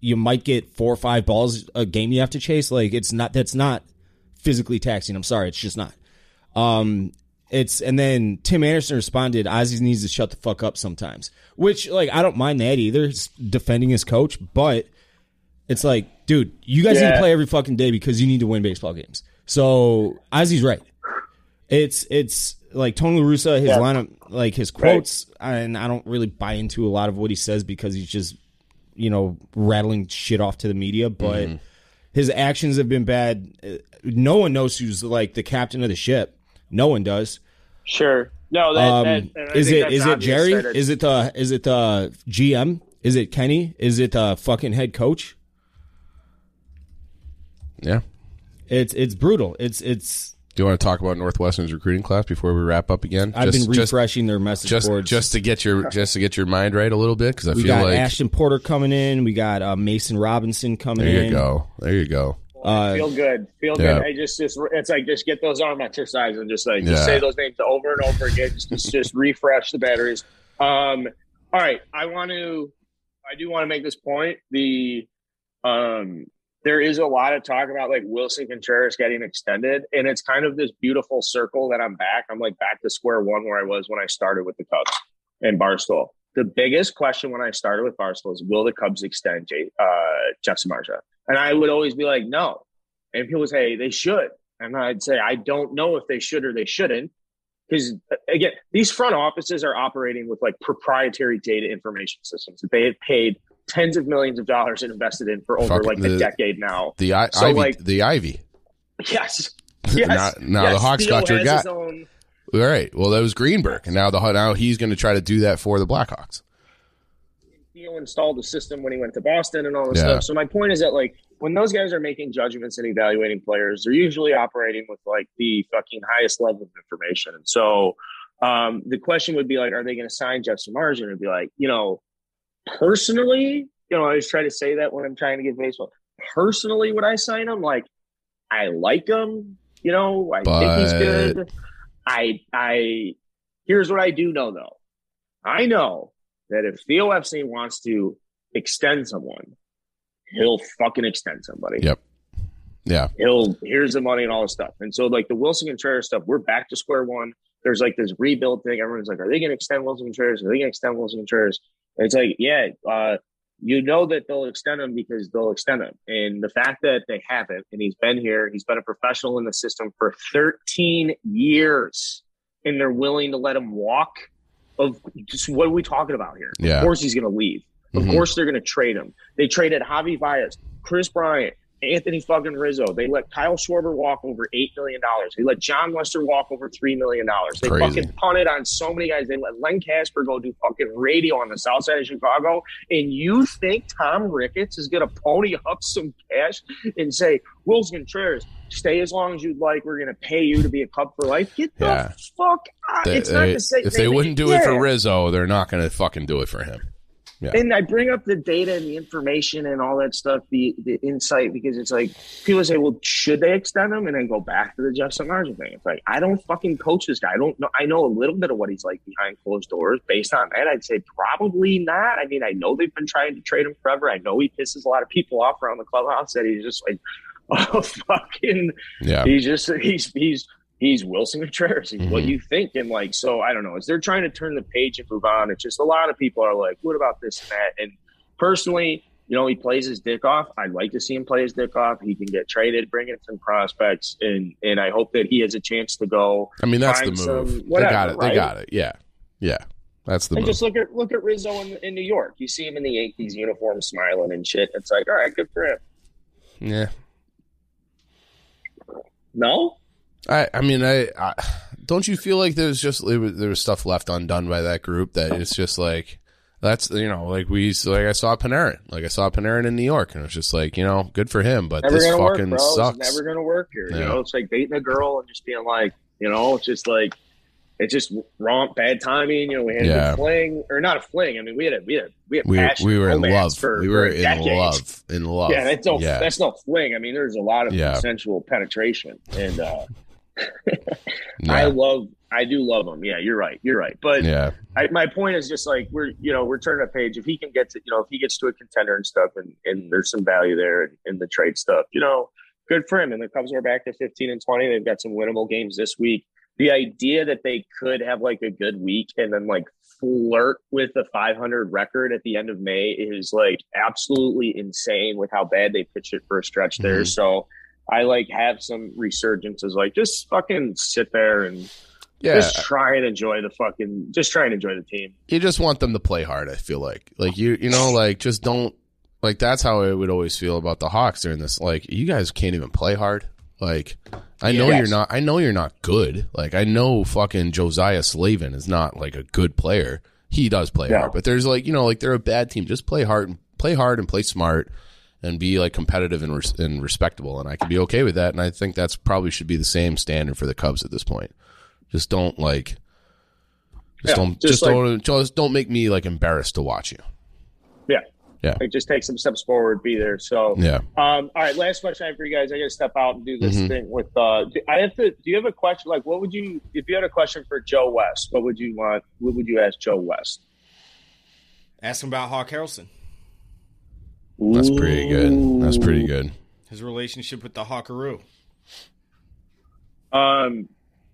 S9: you might get four or five balls a game you have to chase. Like it's not that's not physically taxing. I'm sorry, it's just not. Um, it's and then Tim Anderson responded, Ozzie needs to shut the fuck up sometimes, which like I don't mind that either. He's defending his coach, but it's like, dude, you guys yeah. need to play every fucking day because you need to win baseball games. So Ozzie's right. It's it's like Tony La Russa, his yeah. lineup, like his quotes, right. and I don't really buy into a lot of what he says because he's just, you know, rattling shit off to the media. But mm-hmm. his actions have been bad. No one knows who's like the captain of the ship. No one does.
S3: Sure. No. That,
S9: um,
S3: that,
S9: is it is it Jerry? Is it the is it the G M? Is it Kenny? Is it the fucking head coach?
S6: Yeah.
S9: It's it's brutal. It's it's.
S6: Do you want to talk about Northwestern's recruiting class before we wrap up again?
S9: I've
S6: just,
S9: been refreshing
S6: just,
S9: their message
S6: just,
S9: boards
S6: just to get your just to get your mind right a little bit because I
S9: we
S6: feel
S9: got
S6: like
S9: Ashton Porter coming in. We got uh, Mason Robinson coming
S6: there
S9: in.
S6: There you go. There you go.
S3: Uh, feel good. Feel yeah. good. I just, just it's like just get those arm exercises and just like just yeah. say those names over and over again. Just just, just refresh the batteries. Um, all right, I want to. I do want to make this point. The um. There is a lot of talk about like Wilson Contreras getting extended, and it's kind of this beautiful circle that I'm back. I'm like back to square one where I was when I started with the Cubs and Barstool. The biggest question when I started with Barstool is, will the Cubs extend J, uh, Jeff Samardzija? And I would always be like, no. And people would say they should. And I'd say, I don't know if they should or they shouldn't. Because, again, these front offices are operating with like proprietary data information systems that they had paid tens of millions of dollars and invested in for over Fuck like the, a decade now.
S6: The I, so Ivy, like the Ivy.
S3: Yes. Yes.
S6: now now
S3: yes.
S6: the Hawks
S3: Theo
S6: got your guy.
S3: Own...
S6: All right. Well, that was Greenberg, and now the now he's going to try to do that for the Blackhawks.
S3: Theo installed the system when he went to Boston and all this
S6: yeah.
S3: stuff. So my point is that like when those guys are making judgments and evaluating players, they're usually operating with like the fucking highest level of information. And so um, the question would be like, are they going to sign Jeff Samardzija? And it'd be like, you know. Personally, you know, I always try to say that when I'm trying to get baseball. Personally, would I sign him? Like, I like him. You know, I but... think he's good. I, I. Here's what I do know, though. I know that if Theo Epstein wants to extend someone, he'll fucking extend somebody.
S6: Yep. Yeah.
S3: He'll. Here's the money and all this stuff. And so, like the Wilson Contreras stuff, we're back to square one. There's like this rebuild thing. Everyone's like, are they going to extend Wilson Contreras? Are they going to extend Wilson Contreras? It's like, yeah, uh, you know that they'll extend him because they'll extend him. And the fact that they haven't, and he's been here, he's been a professional in the system for thirteen years, and they're willing to let him walk. Of just what are we talking about here?
S6: Yeah.
S3: Of course he's going to leave. Of
S6: mm-hmm.
S3: course they're going to trade him. They traded Javi Baez, Chris Bryant, Anthony fucking Rizzo. They let Kyle Schwarber walk over eight million dollars. They let John Lester walk over three million dollars. They
S6: Crazy.
S3: fucking punted on so many guys. They let Len Casper go do fucking radio on the south side of Chicago. And you think Tom Ricketts is going to pony up some cash and say, Wilson Contreras, stay as long as you'd like. We're going to pay you to be a Cub for life. Get the
S6: yeah.
S3: fuck out.
S6: They,
S3: it's not
S6: they,
S3: to say
S6: if
S3: they,
S6: they wouldn't do
S3: yeah.
S6: it for Rizzo, they're not going to fucking do it for him. Yeah.
S3: And I bring up the data and the information and all that stuff, the the insight, because it's like people say, well, should they extend him? And then go back to the Jeff Samardzija thing. It's like, I don't fucking coach this guy. I don't know. I know a little bit of what he's like behind closed doors. Based on that, I'd say probably not. I mean, I know they've been trying to trade him forever. I know he pisses a lot of people off around the clubhouse that he's just like, oh, fucking,
S6: yeah.
S3: He's just, he's, he's, He's Wilson Contreras. He's mm-hmm. what you think. And like, so I don't know. As they're trying to turn the page and move on, it's just a lot of people are like, what about this and that? And personally, you know, he plays his dick off. I'd like to see him play his dick off. He can get traded, bring in some prospects, and and I hope that he has a chance to go.
S6: I mean, that's the move.
S3: Some, whatever,
S6: they got it.
S3: Right?
S6: They got it. Yeah. Yeah. That's the
S3: and
S6: move.
S3: Just look at look at Rizzo in, in New York. You see him in the Yankees uniform smiling and shit. It's like, all right, good for him.
S6: Yeah.
S3: No?
S6: I, I mean, I, I don't you feel like there's just there was, there was stuff left undone by that group that it's just like that's you know like we like I saw Panarin like I saw Panarin in New York and it's just like you know good for him but
S3: never
S6: this
S3: gonna
S6: fucking
S3: work, bro.
S6: sucks.
S3: It's never gonna work here.
S6: Yeah.
S3: You know, it's like dating a girl and just being like you know it's just like it's just wrong bad timing. You know, we had
S6: yeah.
S3: a fling or not a fling. I mean, we had a we had we had
S6: we,
S3: passion.
S6: We were in love.
S3: For,
S6: we were
S3: for
S6: in
S3: decades.
S6: love. In love.
S3: Yeah, that's no
S6: yeah.
S3: that's no fling. I mean, there's a lot of
S6: yeah.
S3: consensual penetration and. uh
S6: Yeah.
S3: I love, I do love him. Yeah, you're right. You're right. But
S6: Yeah.
S3: I, my point is just like we're, you know, we're turning a page. If he can get to, you know, if he gets to a contender and stuff, and, and there's some value there in, in the trade stuff, you know, good for him. And the Cubs are back to fifteen and twenty. They've got some winnable games this week. The idea that they could have like a good week and then like flirt with the five hundred record at the end of May is like absolutely insane with how bad they pitched it for a stretch there.
S6: Mm-hmm.
S3: So I like have some resurgences, like just fucking sit there and
S6: Yeah.
S3: just try and enjoy the fucking, just try and enjoy the team.
S6: You just want them to play hard, I feel like. Like, you you know, like, just don't, like, that's how I would always feel about the Hawks during this. Like, you guys can't even play hard. Like, I know
S3: Yes.
S6: you're not, I know you're not good. Like, I know fucking Josiah Slavin is not, like, a good player. He does play
S3: Yeah.
S6: hard. But there's, like, you know, like, they're a bad team. Just play hard and play hard and play smart and be, like, competitive and, res- and respectable. And I can be okay with that. And I think that's probably should be the same standard for the Cubs at this point. Just don't, like, just
S3: Yeah,
S6: don't,
S3: just
S6: just,
S3: like-
S6: don't, just don't make me, like, embarrassed to watch you.
S3: Yeah.
S6: Yeah.
S3: Like just take some steps forward, be there. So,
S6: Yeah.
S3: Um, all right. Last question I have for you guys. I got to step out and do this
S6: Mhm.
S3: thing with, uh, do- I have to, do you have a question? Like, what would you, if you had a question for Joe West, what would you want? What would you ask Joe West?
S9: Ask him about Hawk Harrelson.
S6: That's pretty good. That's pretty good.
S9: His relationship with the Hawkaroo.
S3: Um,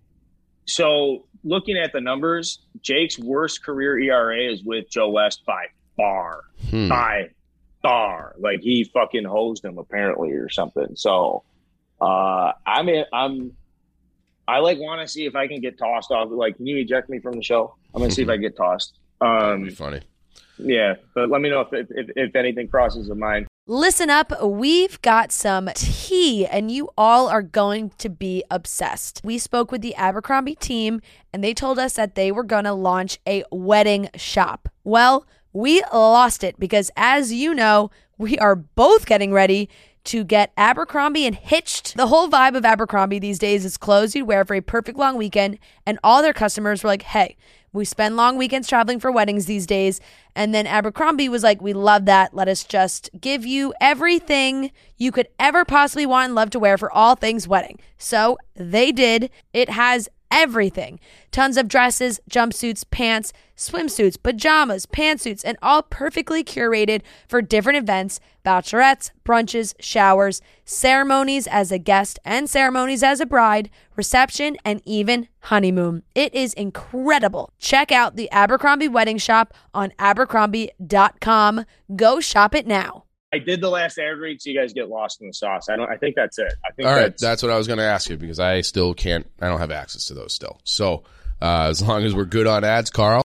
S3: so looking at the numbers, Jake's worst career E R A is with Joe West by far,
S6: Hmm.
S3: by far. Like he fucking hosed him apparently or something. So, uh, I mean, I'm, I like want to see if I can get tossed off. Like, can you eject me from the show? I'm gonna see if I get tossed.
S6: That'd
S3: Um,
S6: be funny.
S3: yeah, but let me know if if, if anything crosses the mind.
S11: Listen up, we've got some tea, and you all are going to be obsessed. We spoke with the Abercrombie team, and they told us that they were going to launch a wedding shop. Well, we lost it because, as you know, we are both getting ready to get Abercrombie and hitched. The whole vibe of Abercrombie these days is clothes you'd wear for a perfect long weekend, and all their customers were like, hey, we spend long weekends traveling for weddings these days. And then Abercrombie was like, we love that. Let us just give you everything you could ever possibly want and love to wear for all things wedding. So they did. It has everything. Tons of dresses, jumpsuits, pants, swimsuits, pajamas, pantsuits, and all perfectly curated for different events, bachelorettes, brunches, showers, ceremonies as a guest and ceremonies as a bride, reception, and even honeymoon. It is incredible. Check out the Abercrombie Wedding Shop on abercrombie dot com. Go shop it now.
S3: I did the last ad read, so you guys get lost in the sauce. I don't. I think that's it. I think
S6: All right,
S3: that's,
S6: that's what I was going to ask you because I still can't. I don't have access to those still. So uh, as long as we're good on ads, Carl.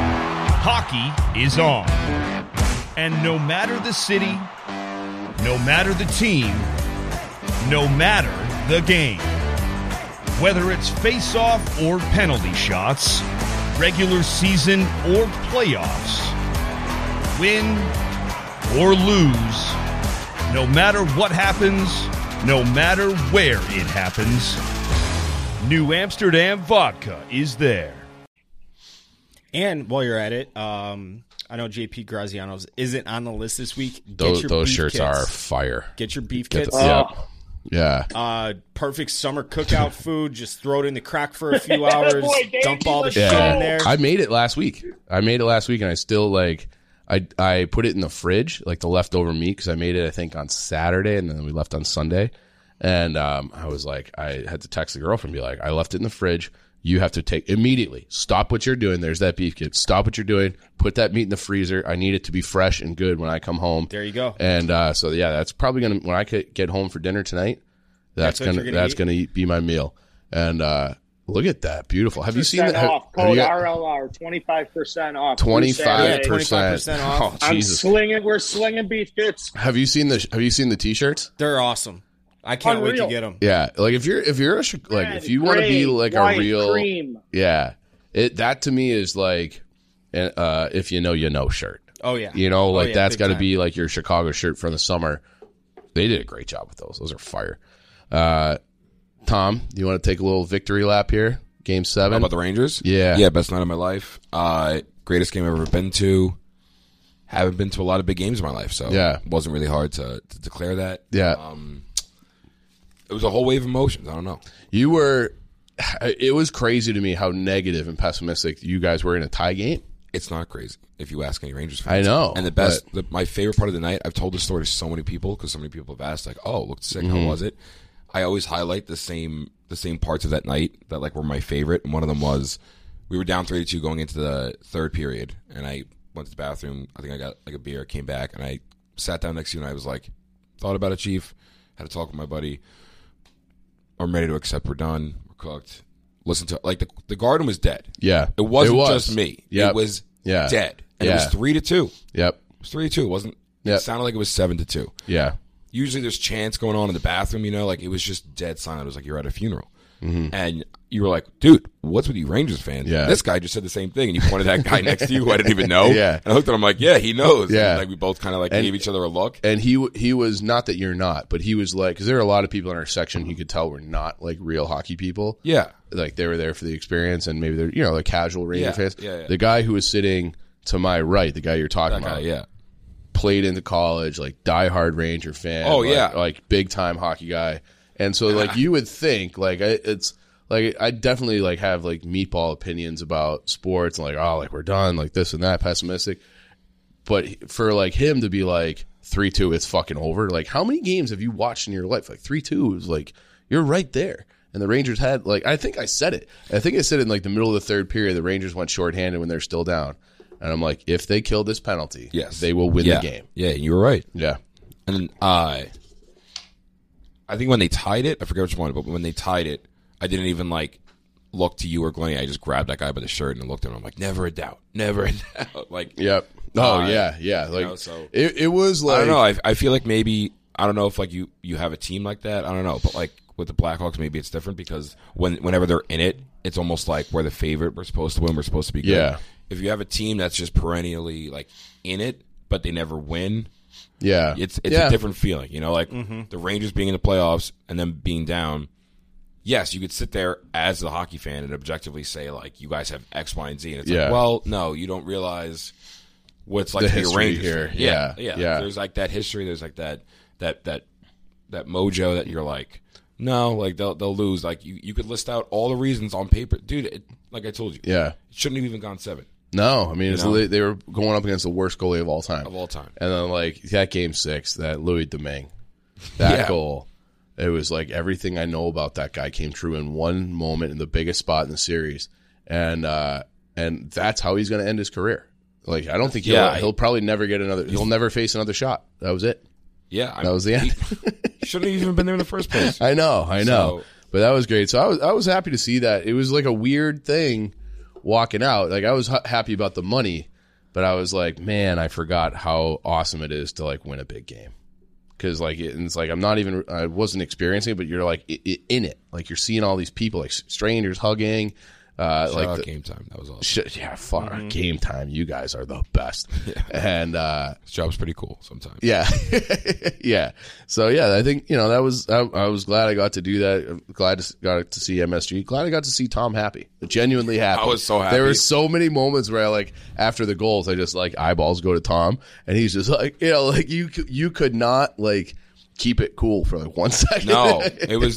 S12: Hockey is on, and no matter the city, no matter the team, no matter the game, whether it's face-off or penalty shots, regular season or playoffs, win or lose, no matter what happens, no matter where it happens, New Amsterdam Vodka is there.
S9: And while you're at it, um, I know J P Graziano's isn't on the list this week. Get
S6: Those,
S9: your
S6: those
S9: beef
S6: shirts
S9: kits.
S6: are fire.
S9: Get your beef
S6: Get
S9: kits.
S6: the- yeah. Yeah.
S9: Uh, perfect summer cookout food. Just throw it in the crack for a few hours.
S3: Boy, Dave,
S9: dump all the
S3: let's
S9: shit
S6: Yeah.
S9: in there.
S6: I made it last week. I made it last week, and I still like. I I put it in the fridge, like the leftover meat, because I made it I think on Saturday, and then we left on Sunday. And um, I was like, I had to text the girlfriend and be like, I left it in the fridge. You have to take immediately stop what you're doing. There's that beef kit. Stop what you're doing. Put that meat in the freezer. I need it to be fresh and good when I come home.
S9: There you go.
S6: And uh, so yeah, that's probably gonna when I could get home for dinner tonight. That's,
S9: That's what
S6: gonna,
S9: you're gonna
S6: that's
S9: eat?
S6: gonna eat- be my meal. And uh, look at that, beautiful. Have you seen that?
S3: percent
S6: Have,
S3: off.
S6: have
S3: Code
S6: you got-
S3: R L R, twenty-five percent off.
S6: Twenty-five
S9: twenty-five
S6: percent
S9: percent off.
S6: Oh
S3: I'm
S6: Jesus!
S3: slinging. We're slinging beef kits.
S6: Have you seen the Have you seen the T-shirts?
S9: They're awesome. I can't wait
S3: Unreal.
S9: to get them.
S6: Yeah, like if you're if you're a, Chi- like
S3: Red,
S6: if you want to be
S3: gray,
S6: like
S3: white,
S6: a real
S3: cream.
S6: yeah, it that to me is like uh if you know you know shirt.
S9: Oh yeah.
S6: You know,
S9: Oh,
S6: like
S9: yeah,
S6: that's
S9: big
S6: got to
S9: time.
S6: be like your Chicago shirt for the summer. They did a great job with those. Those are fire. Uh, Tom, do you want to take a little victory lap here? Game seven.
S13: How about the Rangers?
S6: Yeah.
S13: Yeah, best night of my life. Uh, greatest game I've ever been to. Haven't been to a lot of big games in my life, so
S6: Yeah.
S13: it wasn't really hard to, to declare that.
S6: Yeah.
S13: Um, it was a whole wave of emotions. I don't know.
S6: You were it was crazy to me how negative and pessimistic you guys were in a tie game.
S13: It's not crazy if you ask any Rangers fans.
S6: I know.
S13: And the best, the, my favorite part of the night, I've told this story to so many people because so many people have asked, like, "Oh, looked sick.
S6: Mm-hmm.
S13: How was it?" I always highlight the same the same parts of that night that like were my favorite. And one of them was we were down three to two going into the third period, and I went to the bathroom. I think I got like a beer, came back, and I sat down next to you, and I was like, thought about it, Chief. Had a talk with my buddy. I'm ready to accept we're done. We're cooked. Listen to like the the Garden was dead.
S6: Yeah,
S13: it wasn't
S6: it was.
S13: just me.
S6: Yep.
S13: It was
S6: yeah.
S13: dead, and
S6: yeah.
S13: it was three to two.
S6: Yep,
S13: it was three to two. It wasn't.
S6: Yep.
S13: It sounded like it was seven to two.
S6: Yeah.
S13: Usually there's chants going on in the bathroom. You know, like it was just dead silent. It was like you're at a funeral,
S6: mm-hmm.
S13: and you were like, "Dude, what's with you Rangers fans?"
S6: Yeah.
S13: This guy just said the same thing, and you pointed at that guy next to you who I didn't even know.
S6: Yeah.
S13: And I looked at him like, "Yeah, he knows."
S6: Yeah.
S13: And like we both kind of like
S6: and,
S13: gave each other a look.
S6: And he he was not that you're not, but he was like, because there are a lot of people in our section you could tell were not like real hockey people.
S13: Yeah.
S6: Like they were there for the experience, and maybe they're you know like casual Ranger
S13: Yeah.
S6: fans.
S13: Yeah, yeah.
S6: The guy who was sitting to my right, the guy you're talking
S13: That guy,
S6: about,
S13: yeah.
S6: played into college, like diehard Ranger fan.
S13: Oh,
S6: like,
S13: yeah.
S6: like big time hockey guy. And so like you would think like I, it's like I definitely like have like meatball opinions about sports and like oh like we're done like this and that pessimistic. But for like him to be like three two, it's fucking over. Like how many games have you watched in your life? Like three two is like you're right there. And the Rangers had like I think I said it. I think I said it in like the middle of the third period. The Rangers went shorthanded when they're still down. And I'm like, if they kill this penalty,
S13: yes.
S6: they will win
S13: yeah.
S6: the game.
S13: Yeah, you were right.
S6: Yeah.
S13: And then uh, I think when they tied it, I forget which one, but when they tied it, I didn't even like look to you or Glennie. I just grabbed that guy by the shirt and looked at him. I'm like, never a doubt, never a doubt. Like,
S6: yep. Oh
S13: uh,
S6: yeah, yeah. Like
S13: you know, so
S6: it, it was like
S13: I don't know. I, I feel like maybe I don't know if like you you have a team like that. I don't know, but like with the Blackhawks, maybe it's different because when whenever they're in it, it's almost like we're the favorite. We're supposed to win. We're supposed to be good.
S6: Yeah.
S13: If you have a team that's just perennially like in it, but they never win,
S6: yeah,
S13: it's it's
S6: yeah.
S13: a different feeling. You know, like
S9: Mm-hmm.
S13: the Rangers being in the playoffs and then being down. Yes, you could sit there as a hockey fan and objectively say like you guys have X, Y, and Z, and it's
S6: Yeah.
S13: like, well, no, you don't realize what it's like
S6: The
S13: to be a
S6: history
S13: Rangers
S6: here.
S13: fan.
S6: Yeah,
S13: yeah,
S6: yeah.
S13: There's like that history. There's like that that that that mojo that you're like, no, like they'll they'll lose. Like you, you could list out all the reasons on paper, dude. It, like I told you,
S6: Yeah.
S13: it shouldn't have even gone seven
S6: No, I mean
S13: You
S6: it's,
S13: know?
S6: they, they were going up against the worst goalie of all time.
S13: of all time.
S6: And then like that game six, that Louis Domingue, that
S13: Yeah.
S6: goal, it was like everything I know about that guy came true in one moment in the biggest spot in the series, and uh, and that's how he's going to end his career. Like I don't think he'll
S13: Yeah,
S6: he'll probably never get another. He'll never face another shot. That was it.
S13: Yeah,
S6: That was the end.
S13: He shouldn't have even been there in the first place.
S6: I know, I know.
S13: So-
S6: But that was great. So I was I was happy to see that. It was like a weird thing walking out. Like I was ha- happy about the money, but I was like, man, I forgot how awesome it is to like win a big game. Because like it, and it's like I'm not even I wasn't experiencing it, but you're like i- i- in it. Like you're seeing all these people, like strangers hugging. Uh,
S13: Shout
S6: like
S13: out
S6: the-
S13: Game Time. That was awesome.
S6: Shit, yeah, fuck
S13: Mm-hmm.
S6: Game Time. You guys are the best. And uh,
S13: This job's pretty cool sometimes.
S6: yeah, yeah. So yeah, I think you know that was I, I was glad I got to do that. I'm glad to got to see M S G. Glad I got to see Tom happy, genuinely happy.
S13: I was so happy.
S6: There were so many moments where I like after the goals, I just like eyeballs go to Tom, and he's just like you know like you you could not like keep it cool for like one second.
S13: No, it was.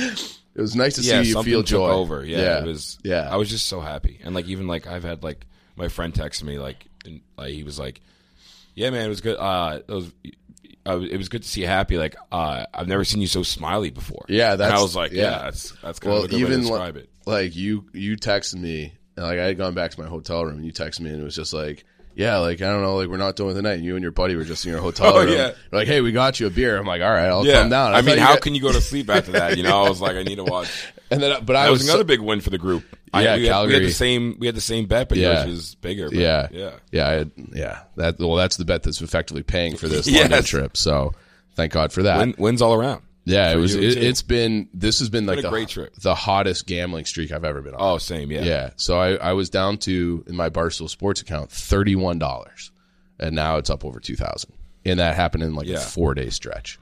S6: It was nice to
S13: yeah,
S6: see you
S13: something
S6: feel
S13: took
S6: joy.
S13: over. Yeah,
S6: yeah,
S13: it was.
S6: Yeah,
S13: I was just so happy, and like even like I've had like my friend text me like, and, like he was like, "Yeah, man, it was good. Uh, it was, uh, it was good to see you happy. Like, uh, I've never seen you so smiley before."
S6: Yeah, that's.
S13: and I was like,
S6: yeah,
S13: "Yeah, that's that's kind
S6: well,
S13: of a good
S6: even
S13: way to describe
S6: like,
S13: it."
S6: Like you, you texted me, and like I had gone back to my hotel room, and you texted me, and it was just like, yeah, like I don't know, like we're not doing the night. And you and your buddy were just in your hotel
S13: Oh,
S6: room.
S13: yeah.
S6: You're like, hey, we got you a beer. I'm like, all right, I'll
S13: Yeah,
S6: come down.
S13: I, mean,
S6: thought
S13: how
S6: got-
S13: can you go to sleep after that? You know, I was like, I need to watch.
S6: And then, but
S13: that
S6: I
S13: was,
S6: was
S13: another
S6: so-
S13: big win for the group.
S6: Yeah,
S13: I, we, had, we
S6: Calgary.
S13: had the same. We had the same bet, but
S6: Yeah.
S13: yours is bigger. But
S6: yeah,
S13: yeah,
S6: yeah, I had, yeah. That well, that's the bet that's effectively paying for this
S13: Yes.
S6: London trip. So thank God for that.
S13: Win, wins all around.
S6: Yeah, it
S13: For
S6: was.
S13: you,
S6: It,
S13: too.
S6: it's been. This has been like
S13: been a
S6: the,
S13: great trip.
S6: the hottest gambling streak I've ever been on.
S13: Oh, same. Yeah,
S6: Yeah. So I, I was down to in my Barstool Sports account thirty one dollars, and now it's up over two thousand. And that happened in like
S13: Yeah.
S6: a four day stretch.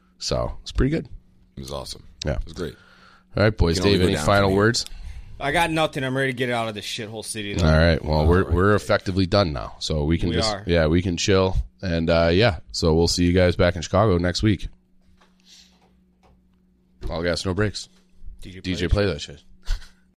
S6: So it's pretty good.
S13: It was awesome.
S6: Yeah,
S13: it was great.
S6: All right, boys.
S13: You can only
S6: Dave,
S13: go
S6: any
S13: down
S6: final
S13: from here.
S6: words?
S9: I got nothing. I'm ready to get out of this shithole city. Though.
S6: All right. Well,
S13: All
S6: we're
S13: right.
S6: we're effectively done now, so we can
S9: We
S6: just
S9: are.
S6: yeah we can chill and uh, yeah. So we'll see you guys back in Chicago next week. All gas, no breaks.
S9: D J,
S6: D J, play that shit.